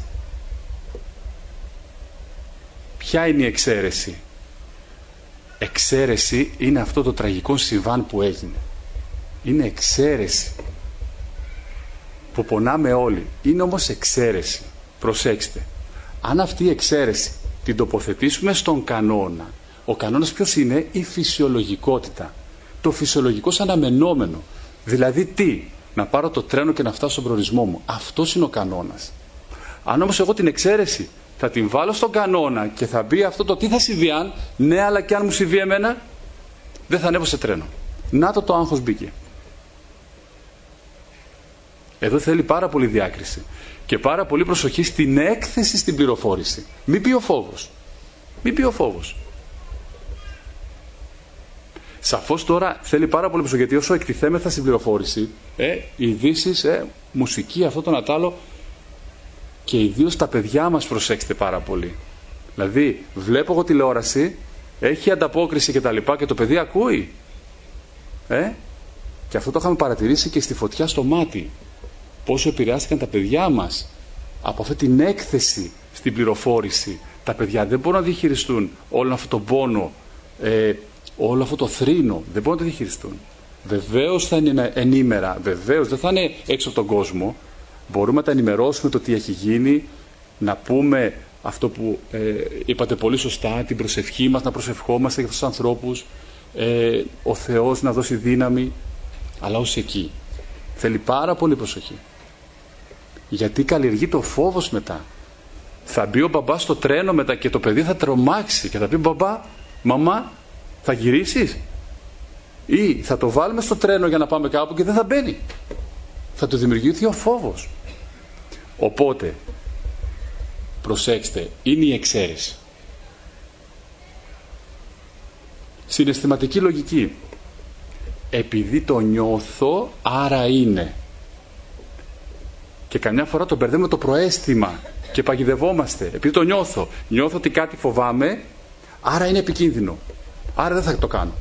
Ποια είναι η εξαίρεση? Εξαίρεση είναι αυτό το τραγικό συμβάν που έγινε. Είναι εξαίρεση που πονάμε όλοι. Είναι όμως εξαίρεση. Προσέξτε, αν αυτή η εξαίρεση την τοποθετήσουμε στον κανόνα, ο κανόνας ποιος είναι? Η φυσιολογικότητα, το φυσιολογικό σαν αναμενόμενο. Δηλαδή τι? Να πάρω το τρένο και να φτάσω στον προορισμό μου. Αυτός είναι ο κανόνας. Αν όμως εγώ την εξαίρεση θα την βάλω στον κανόνα και θα μπει αυτό το τι θα συμβεί αν, ναι, αλλά και αν μου συμβεί εμένα, δεν θα ανέβω σε τρένο. Να το το άγχος μπήκε. Εδώ θέλει πάρα πολύ διάκριση και πάρα πολύ προσοχή στην έκθεση στην πληροφόρηση. Μην πει ο φόβος. Μην πει ο φόβος. Σαφώς τώρα θέλει πάρα πολύ προσοχή, γιατί όσο εκτιθέμεθα στην πληροφόρηση, ε, ειδήσεις, ε, μουσική, αυτό το να τ' άλλο, και ιδίως τα παιδιά μας προσέξτε πάρα πολύ. Δηλαδή, βλέπω εγώ τηλεόραση, έχει ανταπόκριση και τα λοιπά και το παιδί ακούει. Ε? Και αυτό το είχαμε παρατηρήσει και στη φωτιά στο μάτι. Πόσο επηρεάστηκαν τα παιδιά μας από αυτή την έκθεση στην πληροφόρηση. Τα παιδιά δεν μπορούν να διαχειριστούν όλο αυτό το πόνο, ε, όλο αυτό το θρήνο. Δεν μπορούν να το διαχειριστούν. Βεβαίως θα είναι ενήμερα, βεβαίως δεν θα είναι έξω από τον κόσμο. Μπορούμε να τα ενημερώσουμε το τι έχει γίνει, να πούμε αυτό που ε, είπατε πολύ σωστά, την προσευχή μας, να προσευχόμαστε για αυτούς τους ανθρώπους, ε, ο Θεός να δώσει δύναμη, αλλά ως εκεί. Θέλει πάρα πολύ προσοχή. Γιατί καλλιεργεί το φόβος μετά. Θα μπει ο μπαμπάς στο τρένο μετά και το παιδί θα τρομάξει και θα πει μπαμπά, μαμά, θα γυρίσεις? Ή θα το βάλουμε στο τρένο για να πάμε κάπου και δεν θα μπαίνει. Θα του δημιουργηθεί ο φόβος. Οπότε, προσέξτε, είναι η εξαίρεση. Συναισθηματική λογική. Επειδή το νιώθω, άρα είναι. Και καμιά φορά το μπερδεύουμε το προαίσθημα και παγιδευόμαστε. Επειδή το νιώθω, νιώθω ότι κάτι φοβάμαι, άρα είναι επικίνδυνο. Άρα δεν θα το κάνω.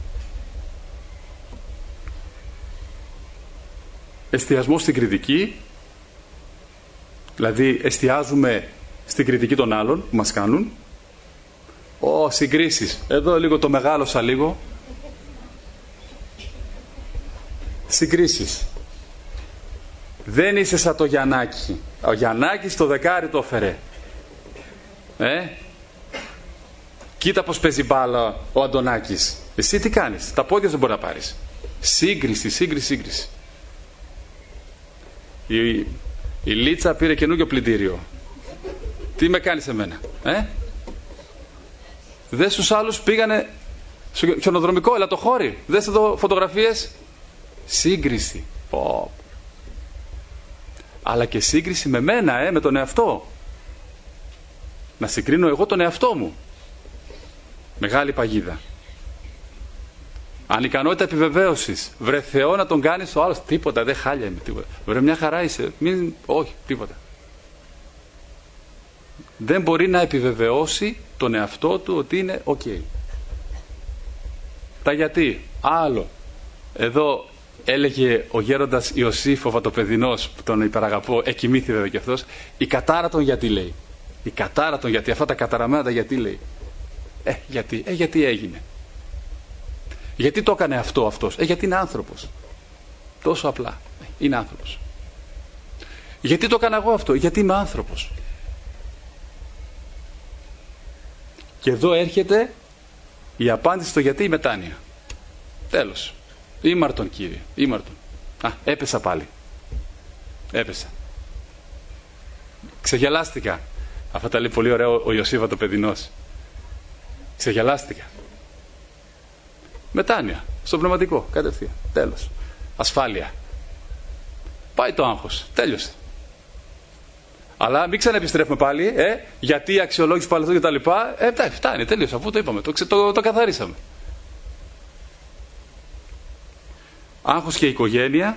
Εστιασμό στην κριτική, δηλαδή εστιάζουμε στην κριτική των άλλων που μας κάνουν. Ω, συγκρίσεις. Εδώ λίγο το μεγάλωσα λίγο. Συγκρίσεις. Δεν είσαι σαν το Γιαννάκη. Ο Γιαννάκης το δεκάρι το έφερε. Ε? Κοίτα πως παίζει μπάλα ο Αντωνάκης. Εσύ τι κάνεις? Τα πόδια δεν μπορεί να πάρεις. Σύγκριση, σύγκριση, σύγκριση. Η, η Λίτσα πήρε καινούργιο πλυντήριο. Τι με κάνεις εμένα? Ε? Δες τους άλλους πήγανε στο χιονοδρομικό, έλα το χώρι. Δες εδώ φωτογραφίες. Σύγκριση. Oh. Αλλά και σύγκριση με μένα, ε, με τον εαυτό. Να συγκρίνω εγώ τον εαυτό μου. Μεγάλη παγίδα. Ανικανότητα επιβεβαίωσης. Βρε Θεό να τον κάνεις ο άλλος. Τίποτα, δεν χάλια είμαι. Τίποτα. Βρε μια χαρά είσαι. Μην... Όχι, τίποτα. Δεν μπορεί να επιβεβαιώσει τον εαυτό του ότι είναι οκ. Okay. Τα γιατί. Άλλο. Εδώ έλεγε ο γέροντας Ιωσήφ ο Βατοπεδινός, που τον υπεραγαπώ, εκοιμήθη βέβαια και αυτός, η κατάρα των γιατί λέει. Η κατάρα των γιατί. Αυτά τα καταραμένα τα γιατί λέει. Ε, γιατί. Ε, γιατί έγινε. Γιατί το έκανε αυτό αυτός? Ε, γιατί είναι άνθρωπος. Τόσο απλά. Είναι άνθρωπος. Γιατί το έκανα εγώ αυτό? Γιατί είμαι άνθρωπος. Και εδώ έρχεται η απάντηση στο γιατί, η μετάνοια. Τέλος. Ήμαρτον, κύριε. Ήμαρτον. Α, έπεσα πάλι. Έπεσα. Ξεγελάστηκα. Αυτά τα λέει πολύ ωραίο ο Ιωσήφ Βατοπεδινός. Ξεγελάστηκα. Μετάνοια. Στο πνευματικό. Κατευθείαν. Τέλος. Ασφάλεια. Πάει το άγχος. Τέλειωσε. Αλλά μην ξαναεπιστρέφουμε πάλι. Ε, γιατί αξιολόγηση παρελθόν και τα λοιπά. Ε, φτάνει, φτάνει. Τέλειωσε. Αφού το είπαμε. Το, το, το καθαρίσαμε. Άγχος και οικογένεια.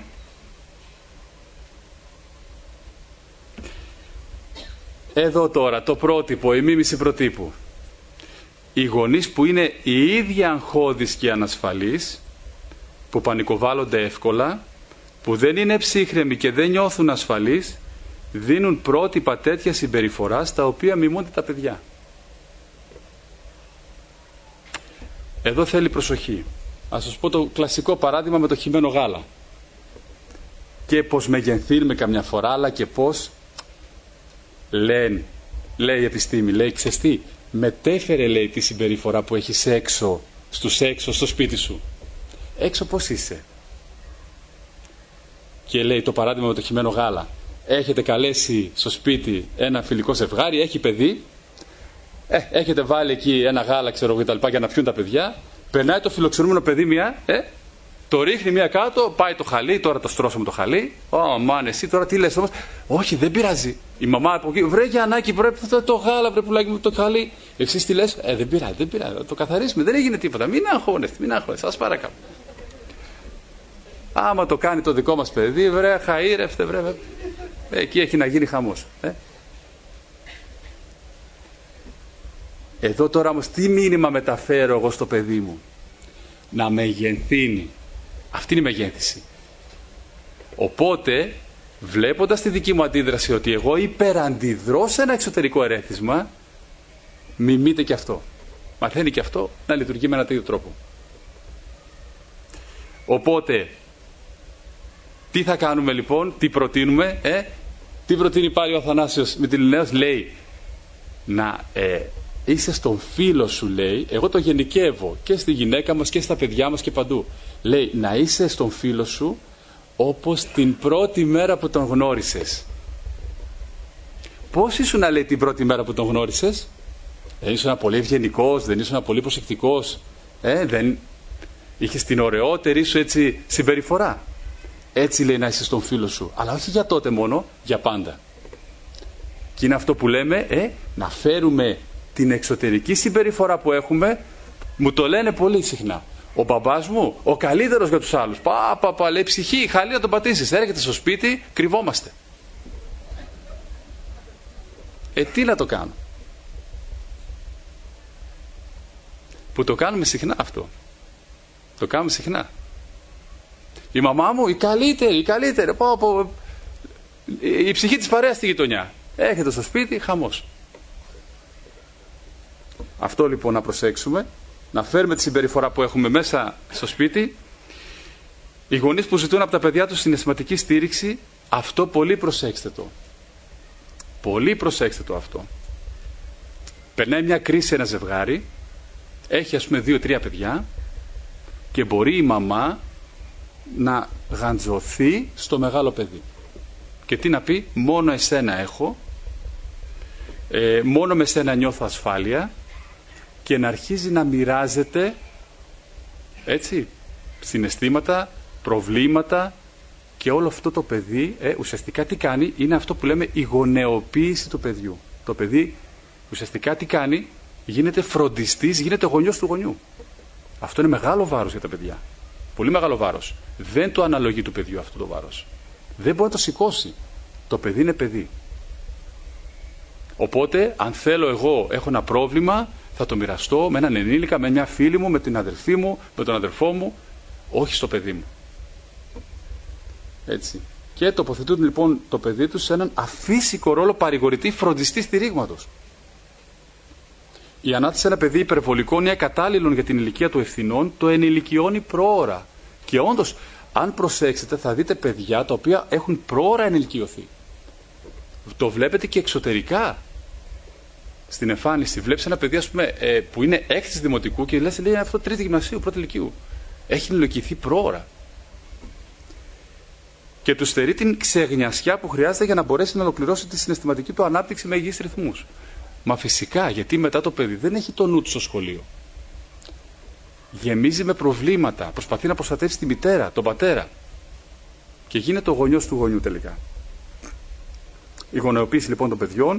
Εδώ τώρα το πρότυπο, η μίμηση προτύπου. Οι γονείς που είναι οι ίδιοι αγχώδεις και ανασφαλείς, που πανικοβάλλονται εύκολα, που δεν είναι ψύχρεμοι και δεν νιώθουν ασφαλείς, δίνουν πρότυπα τέτοια συμπεριφορά στα οποία μιμούνται τα παιδιά. Εδώ θέλει προσοχή. Ας σας πω το κλασικό παράδειγμα με το χυμένο γάλα. Και πως μεγενθύνουμε καμιά φορά, αλλά και πως λένε, λέει η επιστήμη, λέει ξεστή, μετέφερε λέει τη συμπεριφορά που έχεις έξω, στους έξω, στο σπίτι σου. Έξω πώς είσαι? Και λέει το παράδειγμα με το χυμένο γάλα. έχετε καλέσει στο σπίτι ένα φιλικό ζευγάρι, έχει παιδί, ε, έχετε βάλει εκεί ένα γάλα, ξέρω εγώ, κτλ. Για να πιούν τα παιδιά. Περνάει το φιλοξενούμενο παιδί μια, ε, το ρίχνει μία κάτω, πάει το χαλί, τώρα το στρώσαμε το χαλί. Ω, μάνα, εσύ τώρα τι λες όμως? Όχι, δεν πειράζει. Η μαμά από εκεί, βρε Γιαννάκη, βρε το, το γάλα, βρε πουλάκι μου, το χαλί. Εσείς τι λες? Ε, δεν πειράζει, δεν πειράζει. Το καθαρίσουμε, δεν έγινε τίποτα. Μην αγχώνεστε, μην αγχώνεστε, σας παρακαλώ. Άμα το κάνει το δικό μας παιδί, βρε, χαΐρευτε, βρε, βρε. Εκεί έχει να γίνει χαμός. Ε. Εδώ τώρα όμως τι μήνυμα μεταφέρω εγώ στο παιδί μου? Να μεγενθύνει. Αυτή είναι η μεγένθηση. Οπότε, βλέποντας τη δική μου αντίδραση ότι εγώ υπεραντιδρώ σε ένα εξωτερικό ερέθισμα, μιμείται και αυτό. Μαθαίνει και αυτό να λειτουργεί με ένα τέτοιο τρόπο. Οπότε, τι θα κάνουμε λοιπόν, τι προτείνουμε, ε? Τι προτείνει πάλι ο Αθανάσιος με την Λινέως? Λέει, να ε, είσαι στον φίλο σου, λέει, εγώ το γενικεύω και στη γυναίκα μας και στα παιδιά μας και παντού. Λέει, να είσαι στον φίλο σου όπως την πρώτη μέρα που τον γνώρισες. Πώς ήσουν, να λέει, την πρώτη μέρα που τον γνώρισες? Δεν ήσουν πολύ ευγενικός, δεν ήσουν πολύ προσεκτικός, ε, δεν είχες την ωραιότερη σου έτσι συμπεριφορά? Έτσι, λέει, να είσαι στον φίλο σου. Αλλά όχι για τότε μόνο, για πάντα. Και είναι αυτό που λέμε, ε, να φέρουμε την εξωτερική συμπεριφορά που έχουμε. Μου το λένε πολύ συχνά. Ο μπαμπάς μου, ο καλύτερος για τους άλλους. Πα, πα, πα, λέει, ψυχή, χαλί να τον πατήσεις. Έρχεται στο σπίτι, κρυβόμαστε. Ε, τι να το κάνω? Που το κάνουμε συχνά αυτό. Το κάνουμε συχνά. Η μαμά μου, η καλύτερη, η καλύτερη. Πω, πω, η ψυχή της παρέας στη γειτονιά. Έρχεται στο σπίτι, χαμός. Αυτό λοιπόν να προσέξουμε, να φέρουμε τη συμπεριφορά που έχουμε μέσα στο σπίτι. Οι γονείς που ζητούν από τα παιδιά τους συναισθηματική στήριξη, αυτό πολύ προσέξτε το. Πολύ προσέξτε το αυτό. Περνάει μια κρίση ένα ζευγάρι, έχει ας πούμε δύο-τρία παιδιά και μπορεί η μαμά να γαντζωθεί στο μεγάλο παιδί. Και τι να πει? Μόνο εσένα έχω, ε, μόνο με σένα νιώθω ασφάλεια, και να αρχίζει να μοιράζεται, έτσι, συναισθήματα, προβλήματα, και όλο αυτό το παιδί ε, ουσιαστικά τι κάνει? Είναι αυτό που λέμε η γονεοποίηση του παιδιού. Το παιδί ουσιαστικά τι κάνει? Γίνεται φροντιστής, γίνεται γονιός του γονιού. Αυτό είναι μεγάλο βάρος για τα παιδιά. Πολύ μεγάλο βάρος. Δεν το αναλογεί του παιδιού αυτό το βάρος. Δεν μπορεί να το σηκώσει. Το παιδί είναι παιδί. Οπότε, αν θέλω εγώ, έχω ένα πρόβλημα, θα το μοιραστώ με έναν ενήλικα, με μια φίλη μου, με την αδερφή μου, με τον αδερφό μου, όχι στο παιδί μου. Έτσι. Και τοποθετούν λοιπόν το παιδί τους σε έναν αφύσικο ρόλο παρηγορητή, φροντιστή στηρίγματος. Η ανάθεση σε ένα παιδί υπερβολικών ή ακατάλληλων για την ηλικία του ευθυνών το ενηλικιώνει προώρα. Και όντως, αν προσέξετε, θα δείτε παιδιά τα οποία έχουν προώρα ενηλικιωθεί. Το βλέπετε και εξωτερικά. Στην εμφάνιση βλέπεις ένα παιδί, ας πούμε, ε, που είναι έκτης δημοτικού και λες, λέει, αυτό τρίτη γυμνασίου, πρώτη ηλικίου. Έχει ενηλικιωθεί προώρα. Και του στερεί την ξεγνιασιά που χρειάζεται για να μπορέσει να ολοκληρώσει τη συναισθηματική του ανάπτυξη με υγιείς ρυθμούς. Μα φυσικά, γιατί μετά το παιδί δεν έχει το νου του στο σχολείο. Γεμίζει με προβλήματα, προσπαθεί να προστατεύσει τη μητέρα, τον πατέρα. Και γίνεται ο γονιός του γονιού τελικά. Η γονεοποίηση λοιπόν των παιδιών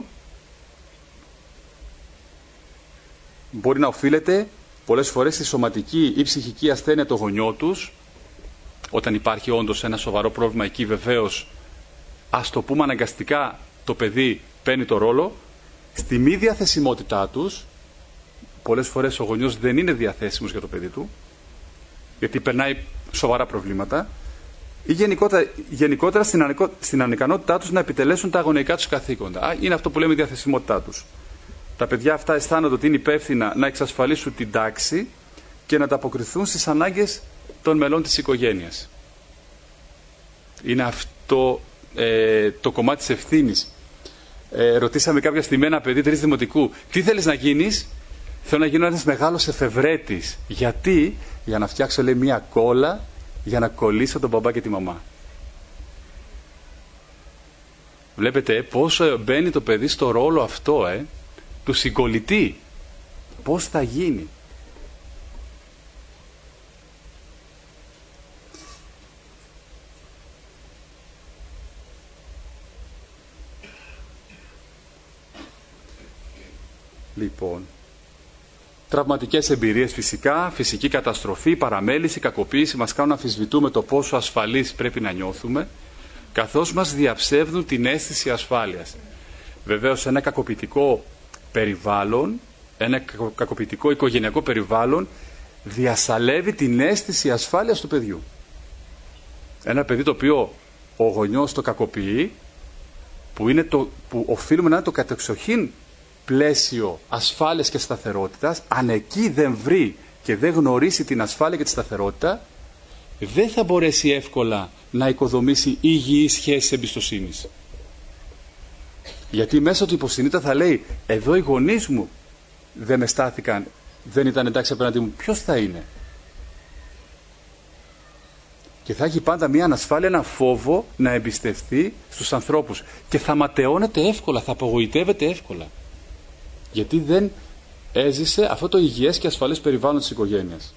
μπορεί να οφείλεται πολλές φορές στη σωματική ή ψυχική ασθένεια των γονιών τους. Όταν υπάρχει όντως ένα σοβαρό πρόβλημα εκεί, βεβαίως, ας το πούμε αναγκαστικά, το παιδί παίρνει το ρόλο. Στη μη διαθεσιμότητά τους, πολλές φορές ο γονιός δεν είναι διαθέσιμος για το παιδί του, γιατί περνάει σοβαρά προβλήματα, ή γενικότερα, γενικότερα στην, ανικο, στην ανικανότητά τους να επιτελέσουν τα αγωνικά τους καθήκοντα. Είναι αυτό που λέμε διαθεσιμότητά τους. Τα παιδιά αυτά αισθάνονται ότι είναι υπεύθυνα να εξασφαλίσουν την τάξη και να ανταποκριθούν στις ανάγκες των μελών της οικογένειας. Είναι αυτό ε, το κομμάτι της ευθύνης. Ε, ρωτήσαμε κάποια στιγμή ένα παιδί τρεις δημοτικού, τι θέλεις να γίνεις? Θέλω να γίνω ένας μεγάλος εφευρέτης. Γιατί? Για να φτιάξω, λέει, μία κόλλα για να κολλήσω τον μπαμπά και τη μαμά. Βλέπετε πόσο μπαίνει το παιδί στο ρόλο αυτό, ε, του συγκολητή. Πώς θα γίνει. Λοιπόν, τραυματικές εμπειρίες φυσικά, φυσική καταστροφή, παραμέληση, κακοποίηση μας κάνουν να αμφισβητούμε το πόσο ασφαλείς πρέπει να νιώθουμε, καθώς μας διαψεύδουν την αίσθηση ασφάλειας. Βεβαίως ένα κακοποιητικό περιβάλλον, ένα κακοποιητικό οικογενειακό περιβάλλον διασαλεύει την αίσθηση ασφάλειας του παιδιού. Ένα παιδί το οποίο ο γονιός το κακοποιεί, που, είναι το, που οφείλουμε να είναι το κατεξοχήν πλαίσιο ασφάλειας και σταθερότητας, αν εκεί δεν βρει και δεν γνωρίσει την ασφάλεια και τη σταθερότητα, δεν θα μπορέσει εύκολα να οικοδομήσει υγιείς σχέσεις εμπιστοσύνης. Γιατί μέσα του υποσυνείδητα θα λέει, εδώ οι γονείς μου δεν με στάθηκαν, δεν ήταν εντάξει απέναντι μου, ποιος θα είναι. Και θα έχει πάντα μια ανασφάλεια, ένα φόβο να εμπιστευτεί στους ανθρώπους. Και θα ματαιώνεται εύκολα, θα απογοητεύεται εύκολα. Γιατί δεν έζησε αυτό το υγιές και ασφαλές περιβάλλον της οικογένειας.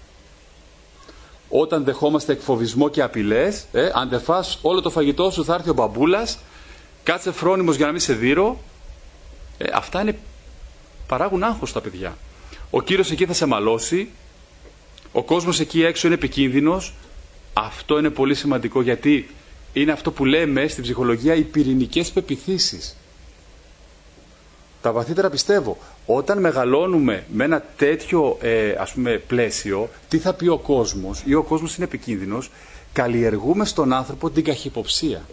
Όταν δεχόμαστε εκφοβισμό και απειλές, ε, αν δεν φας όλο το φαγητό σου θα έρθει ο μπαμπούλας, κάτσε φρόνιμος για να μην σε δείρω, ε, αυτά είναι, παράγουν άγχος στα παιδιά. Ο Κύριος εκεί θα σε μαλώσει, ο κόσμος εκεί έξω είναι επικίνδυνος. Αυτό είναι πολύ σημαντικό, γιατί είναι αυτό που λέμε στην ψυχολογία οι πυρηνικές πεποιθήσεις. Τα βαθύτερα πιστεύω. Όταν μεγαλώνουμε με ένα τέτοιο ε, ας πούμε, πλαίσιο, τι θα πει ο κόσμος, ή ο κόσμος είναι επικίνδυνος, καλλιεργούμε στον άνθρωπο την καχυποψία.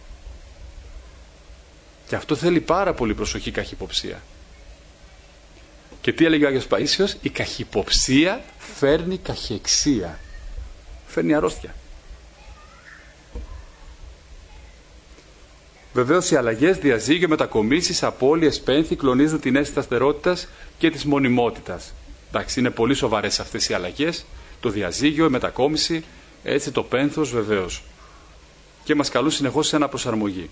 Και αυτό θέλει πάρα πολύ προσοχή, καχυποψία. Και τι έλεγε ο Άγιος Παΐσιος, η καχυποψία φέρνει καχυεξία. Φέρνει αρρώστια. Βεβαίως οι αλλαγές, διαζύγιο, μετακομίσεις, απώλειες, πένθη κλονίζουν την αίσθηση σταθερότητας και της μονιμότητας. Εντάξει, είναι πολύ σοβαρές αυτές οι αλλαγές, το διαζύγιο, η μετακόμιση, έτσι το πένθος βεβαίως. Και μας καλούν συνεχώς σε αναπροσαρμογή.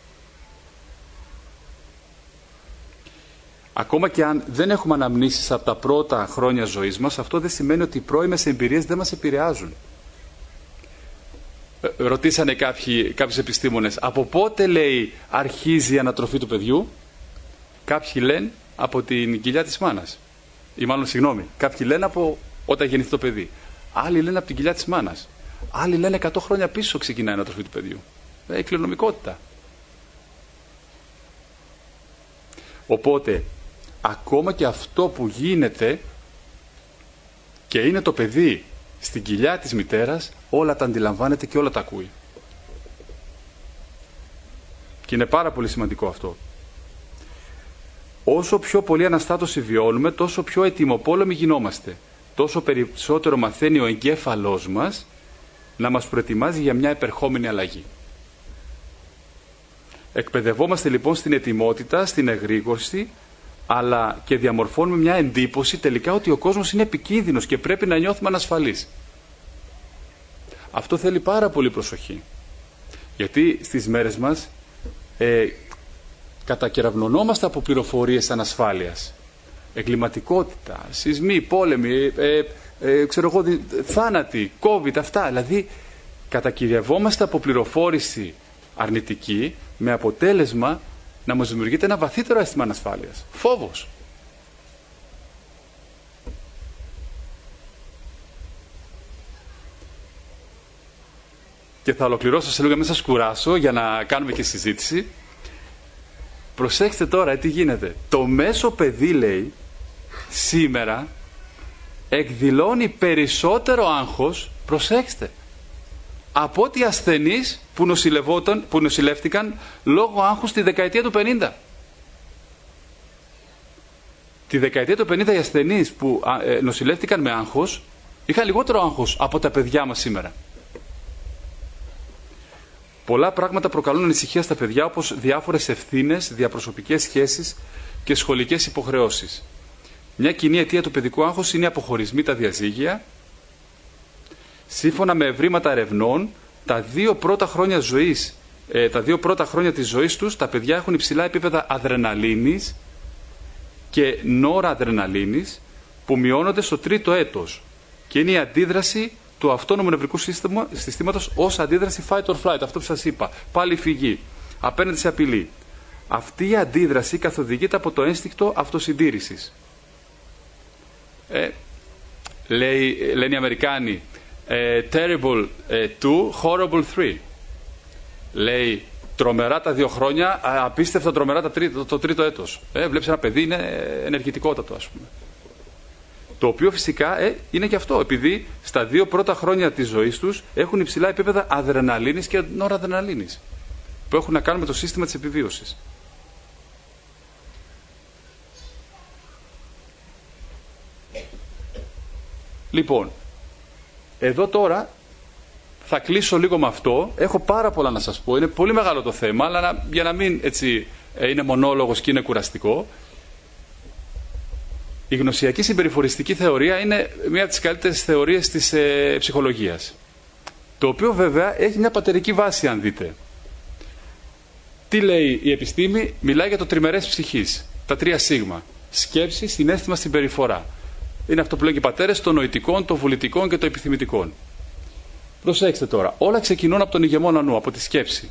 Ακόμα και αν δεν έχουμε αναμνήσεις από τα πρώτα χρόνια ζωής μας, αυτό δεν σημαίνει ότι οι πρώιμες εμπειρίες δεν μας επηρεάζουν. Ρωτήσανε κάποιοι, κάποιους επιστήμονες, από πότε, λέει, αρχίζει η ανατροφή του παιδιού. Κάποιοι λένε από την κοιλιά της μάνας. Ή μάλλον, συγγνώμη, κάποιοι λένε από όταν γεννηθεί το παιδί. Άλλοι λένε από την κοιλιά της μάνας. Άλλοι λένε εκατό χρόνια πίσω ξεκινάει η ανατροφή του παιδιού. Ε, η κληρονομικότητα. Οπότε, ακόμα και αυτό που γίνεται και είναι το παιδί στην κοιλιά της μητέρας, όλα τα αντιλαμβάνεται και όλα τα ακούει. Και είναι πάρα πολύ σημαντικό αυτό. Όσο πιο πολύ αναστάτωση βιώνουμε, τόσο πιο ετοιμοπόλεμοι γινόμαστε. Τόσο περισσότερο μαθαίνει ο εγκέφαλός μας να μας προετοιμάζει για μια επερχόμενη αλλαγή. Εκπαιδευόμαστε λοιπόν στην ετοιμότητα, στην εγρήγορση, αλλά και διαμορφώνουμε μια εντύπωση τελικά ότι ο κόσμος είναι επικίνδυνος και πρέπει να νιώθουμε ανασφαλείς. Αυτό θέλει πάρα πολύ προσοχή. Γιατί στις μέρες μας ε, κατακεραυνωνόμαστε από πληροφορίες ανασφάλειας. Εγκληματικότητα, σεισμοί, πόλεμοι, ε, ε, ξέρω εγώ, θάνατοι, COVID, αυτά. Δηλαδή κατακυριευόμαστε από πληροφόρηση αρνητική με αποτέλεσμα να μας δημιουργείται ένα βαθύτερο αίσθημα ανασφάλειας. Φόβος. Και θα ολοκληρώσω σε λίγο, μην σας κουράσω, για να κάνουμε και συζήτηση. Προσέξτε τώρα τι γίνεται. Το μέσο παιδί, λέει, σήμερα εκδηλώνει περισσότερο άγχος, προσέξτε, από ότι ασθενείς που, που νοσηλεύτηκαν λόγω άγχους τη δεκαετία του πενήντα. Τη δεκαετία του πενήντα οι ασθενείς που ε, νοσηλεύτηκαν με άγχος είχαν λιγότερο άγχος από τα παιδιά μας σήμερα. Πολλά πράγματα προκαλούν ανησυχία στα παιδιά, όπως διάφορες ευθύνες, διαπροσωπικές σχέσεις και σχολικές υποχρεώσεις. Μια κοινή αιτία του παιδικού άγχους είναι οι αποχωρισμοί, τα διαζύγια. Σύμφωνα με ευρήματα ερευνών, τα δύο πρώτα χρόνια ζωής ε, τα δύο πρώτα χρόνια της ζωής τους τα παιδιά έχουν υψηλά επίπεδα αδρεναλίνης και νοραδρεναλίνης που μειώνονται στο τρίτο έτος. Και είναι η αντίδραση του αυτόνομου νευρικού συστήματος ως αντίδραση fight or flight, αυτό που σας είπα. Πάλι φυγή, απέναντι σε απειλή. Αυτή η αντίδραση καθοδηγείται από το ένστικτο αυτοσυντήρησης. Ε, λέει, λένε οι Αμερικάνοι, ε, terrible two, horrible three. Λέει, τρομερά τα δύο χρόνια, απίστευτα τρομερά τα τρίτο, το τρίτο έτος. Ε, βλέπεις ένα παιδί, είναι ενεργητικότατο, ας πούμε. Το οποίο φυσικά ε, είναι και αυτό, επειδή στα δύο πρώτα χρόνια της ζωής τους έχουν υψηλά επίπεδα αδρεναλίνης και νοραδρεναλίνης, που έχουν να κάνουν με το σύστημα της επιβίωσης. Λοιπόν, εδώ τώρα θα κλείσω λίγο με αυτό. Έχω πάρα πολλά να σας πω. Είναι πολύ μεγάλο το θέμα, αλλά να, για να μην έτσι είναι μονόλογος και είναι κουραστικό. Η γνωσιακή συμπεριφοριστική θεωρία είναι μία από τις καλύτερες θεωρίες της ε, ψυχολογίας. Το οποίο βέβαια έχει μια πατερική βάση, αν δείτε. Τι λέει η επιστήμη? Μιλάει για το τριμερές ψυχής. Τα τρία σίγμα. Σκέψη, συναίσθημα, συμπεριφορά. Είναι αυτό που λένε οι πατέρες των νοητικών, των βουλητικών και των επιθυμητικών. Προσέξτε τώρα. Όλα ξεκινούν από τον ηγεμόνα νου, από τη σκέψη.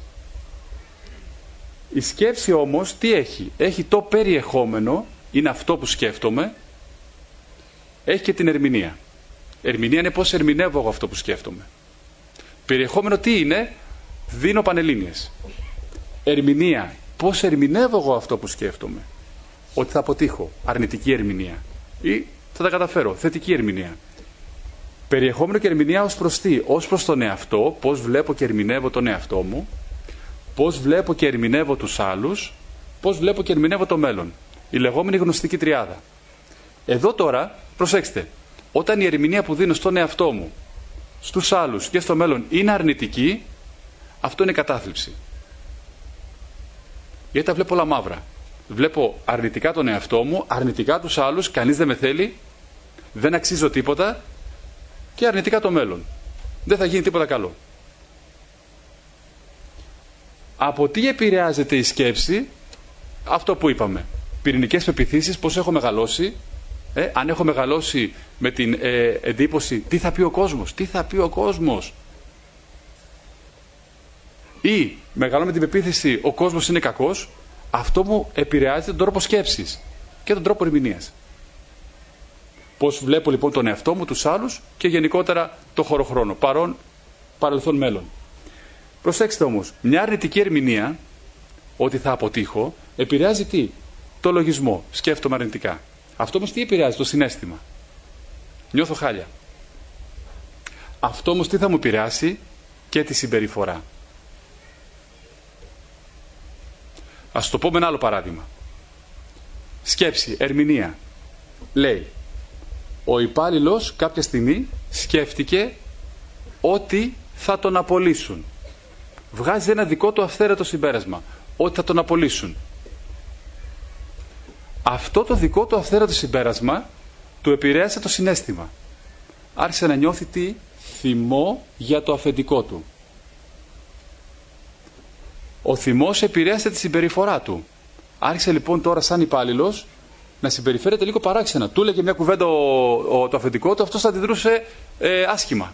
Η σκέψη όμως τι έχει? Έχει το περιεχόμενο, είναι αυτό που σκέφτομαι. Έχει και την ερμηνεία. Ερμηνεία είναι πώς ερμηνεύω εγώ αυτό που σκέφτομαι. Περιεχόμενο τι είναι? Δίνω πανελλήνιες. Ερμηνεία. Πώς ερμηνεύω εγώ αυτό που σκέφτομαι? Ότι θα αποτύχω. Αρνητική ερμηνεία. Ή θα τα καταφέρω. Θετική ερμηνεία. Περιεχόμενο και ερμηνεία ως προς τι? Ως προς τον εαυτό. Πώς βλέπω και ερμηνεύω τον εαυτό μου. Πώς βλέπω και ερμηνεύω τους άλλους. Πώς βλέπω και ερμηνεύω το μέλλον. Η λεγόμενη γνωστική τριάδα. Εδώ τώρα, προσέξτε, όταν η ερμηνεία που δίνω στον εαυτό μου, στους άλλους και στο μέλλον είναι αρνητική, αυτό είναι κατάθλιψη. Γιατί τα βλέπω όλα μαύρα. Βλέπω αρνητικά τον εαυτό μου, αρνητικά τους άλλους, κανείς δεν με θέλει, δεν αξίζω τίποτα και αρνητικά το μέλλον. Δεν θα γίνει τίποτα καλό. Από τι επηρεάζεται η σκέψη? Αυτό που είπαμε. Πυρηνικές πεποιθήσεις, πώς έχω μεγαλώσει. Ε, αν έχω μεγαλώσει με την ε, εντύπωση τι θα πει ο κόσμος, τι θα πει ο κόσμος. Ή μεγαλώ με την πεποίθηση ο κόσμος είναι κακός, αυτό μου επηρεάζει τον τρόπο σκέψης και τον τρόπο ερμηνείας. Πώς βλέπω λοιπόν τον εαυτό μου, τους άλλους και γενικότερα το χωροχρόνο, παρόν, παρελθόν, μέλλον. Προσέξτε όμως, μια αρνητική ερμηνεία, ότι θα αποτύχω, επηρεάζει τι? Το λογισμό, σκέφτομαι αρνητικά. Αυτό όμως τι επηρεάζει? Το συναίσθημα. Νιώθω χάλια. Αυτό όμως τι θα μου επηρεάσει? Και τη συμπεριφορά. Ας το πω με ένα άλλο παράδειγμα. Σκέψη, ερμηνεία. Λέει, ο υπάλληλος κάποια στιγμή σκέφτηκε ότι θα τον απολύσουν. Βγάζει ένα δικό του αυθαίρετο συμπέρασμα. Ότι θα τον απολύσουν. Αυτό το δικό του αυθαίρετο συμπέρασμα του επηρέασε το συναίσθημα. Άρχισε να νιώθει τι? Θυμό για το αφεντικό του. Ο θυμός επηρέασε τη συμπεριφορά του. Άρχισε λοιπόν τώρα σαν υπάλληλος να συμπεριφέρεται λίγο παράξενα. Του έλεγε μια κουβέντα ο, ο, το αφεντικό του, αυτός θα αντιδρούσε ε, άσχημα.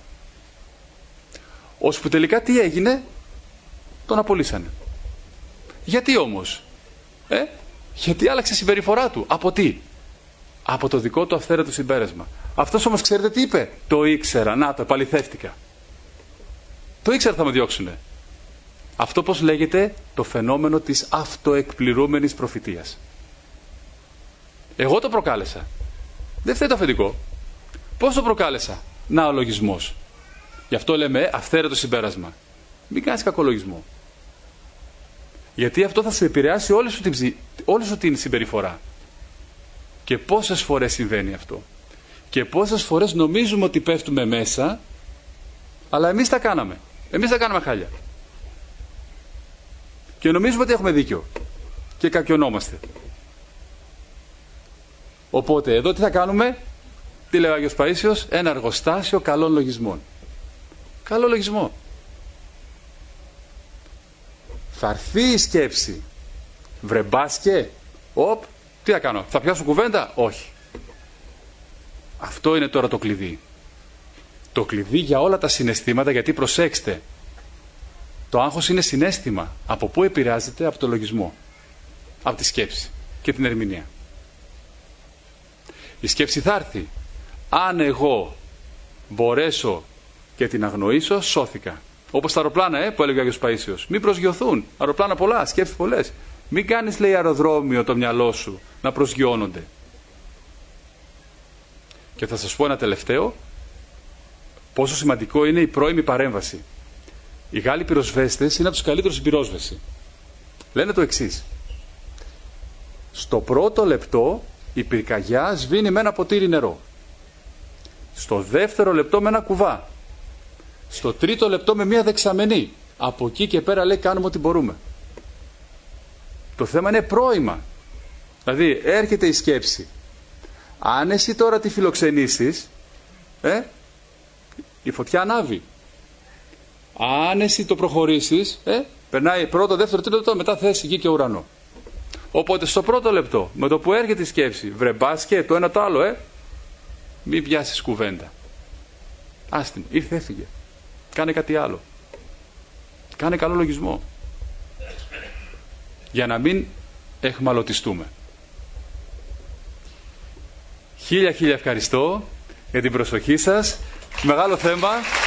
Ώσπου τελικά τι έγινε? Τον απολύσανε. Γιατί όμως? Ε? Γιατί άλλαξε η συμπεριφορά του. Από τι? Από το δικό του αυθαίρετο συμπέρασμα. Αυτός όμως ξέρετε τι είπε? Το ήξερα. Να το επαληθεύτηκα. Το ήξερα θα με διώξουνε. Αυτό πώς λέγεται? Το φαινόμενο της αυτοεκπληρούμενης προφητείας. Εγώ το προκάλεσα. Δεν φταίει το αφεντικό. Πώς το προκάλεσα? Να ο λογισμός. Γι' αυτό λέμε αυθαίρετο συμπέρασμα. Μην κάνεις κακολογισμό. Γιατί αυτό θα σου επηρεάσει όλη σου την, όλη σου την συμπεριφορά. Και πόσες φορές συμβαίνει αυτό. Και πόσες φορές νομίζουμε ότι πέφτουμε μέσα, αλλά εμείς τα κάναμε. Εμείς τα κάναμε χάλια. Και νομίζουμε ότι έχουμε δίκιο. Και κακιωνόμαστε. Οπότε εδώ τι θα κάνουμε? Τι λέει ο Άγιος Παΐσιος? Ένα εργοστάσιο καλών λογισμών. Καλό λογισμό. Θα έρθει η σκέψη. Βρε μπάσκε, οπ, τι θα κάνω, θα πιάσω κουβέντα, όχι. Αυτό είναι τώρα το κλειδί. Το κλειδί για όλα τα συναισθήματα, γιατί προσέξτε, το άγχος είναι συναίσθημα. Από πού επηρεάζεται? Από το λογισμό, από τη σκέψη και την ερμηνεία. Η σκέψη θα έρθει. Αν εγώ μπορέσω και την αγνοήσω, σώθηκα. Όπως τα αεροπλάνα, ε, που έλεγε ο Άγιος Παΐσιος. Μην προσγειωθούν. Αεροπλάνα πολλά, σκέψεις πολλές. Μην κάνεις, λέει, αεροδρόμιο το μυαλό σου να προσγειώνονται. Και θα σας πω ένα τελευταίο, πόσο σημαντικό είναι η πρώιμη παρέμβαση. Οι Γάλλοι πυροσβέστες είναι από τους καλύτερους στην πυρόσβεση. Λένε το εξής. Στο πρώτο λεπτό η πυρκαγιά σβήνει με ένα ποτήρι νερό. Στο δεύτερο λεπτό με ένα κουβά. Στο τρίτο λεπτό με μία δεξαμενή. Από εκεί και πέρα, λέει, κάνουμε ό,τι μπορούμε. Το θέμα είναι πρώιμα. Δηλαδή έρχεται η σκέψη. Αν εσύ τώρα τη φιλοξενήσεις, ε, η φωτιά ανάβει. Αν εσύ το προχωρήσεις, ε, περνάει πρώτο, δεύτερο, τρίτο λεπτό, μετά θέση γη και ουρανό. Οπότε στο πρώτο λεπτό, με το που έρχεται η σκέψη, βρε μπάσκε, το ένα το άλλο, ε, μην πιάσεις κουβέντα. Άστην, ήρθε, έφυγε. Κάνε κάτι άλλο. Κάνε καλό λογισμό. Για να μην εχμαλωτιστούμε. Χίλια χίλια ευχαριστώ για την προσοχή σας. Μεγάλο θέμα.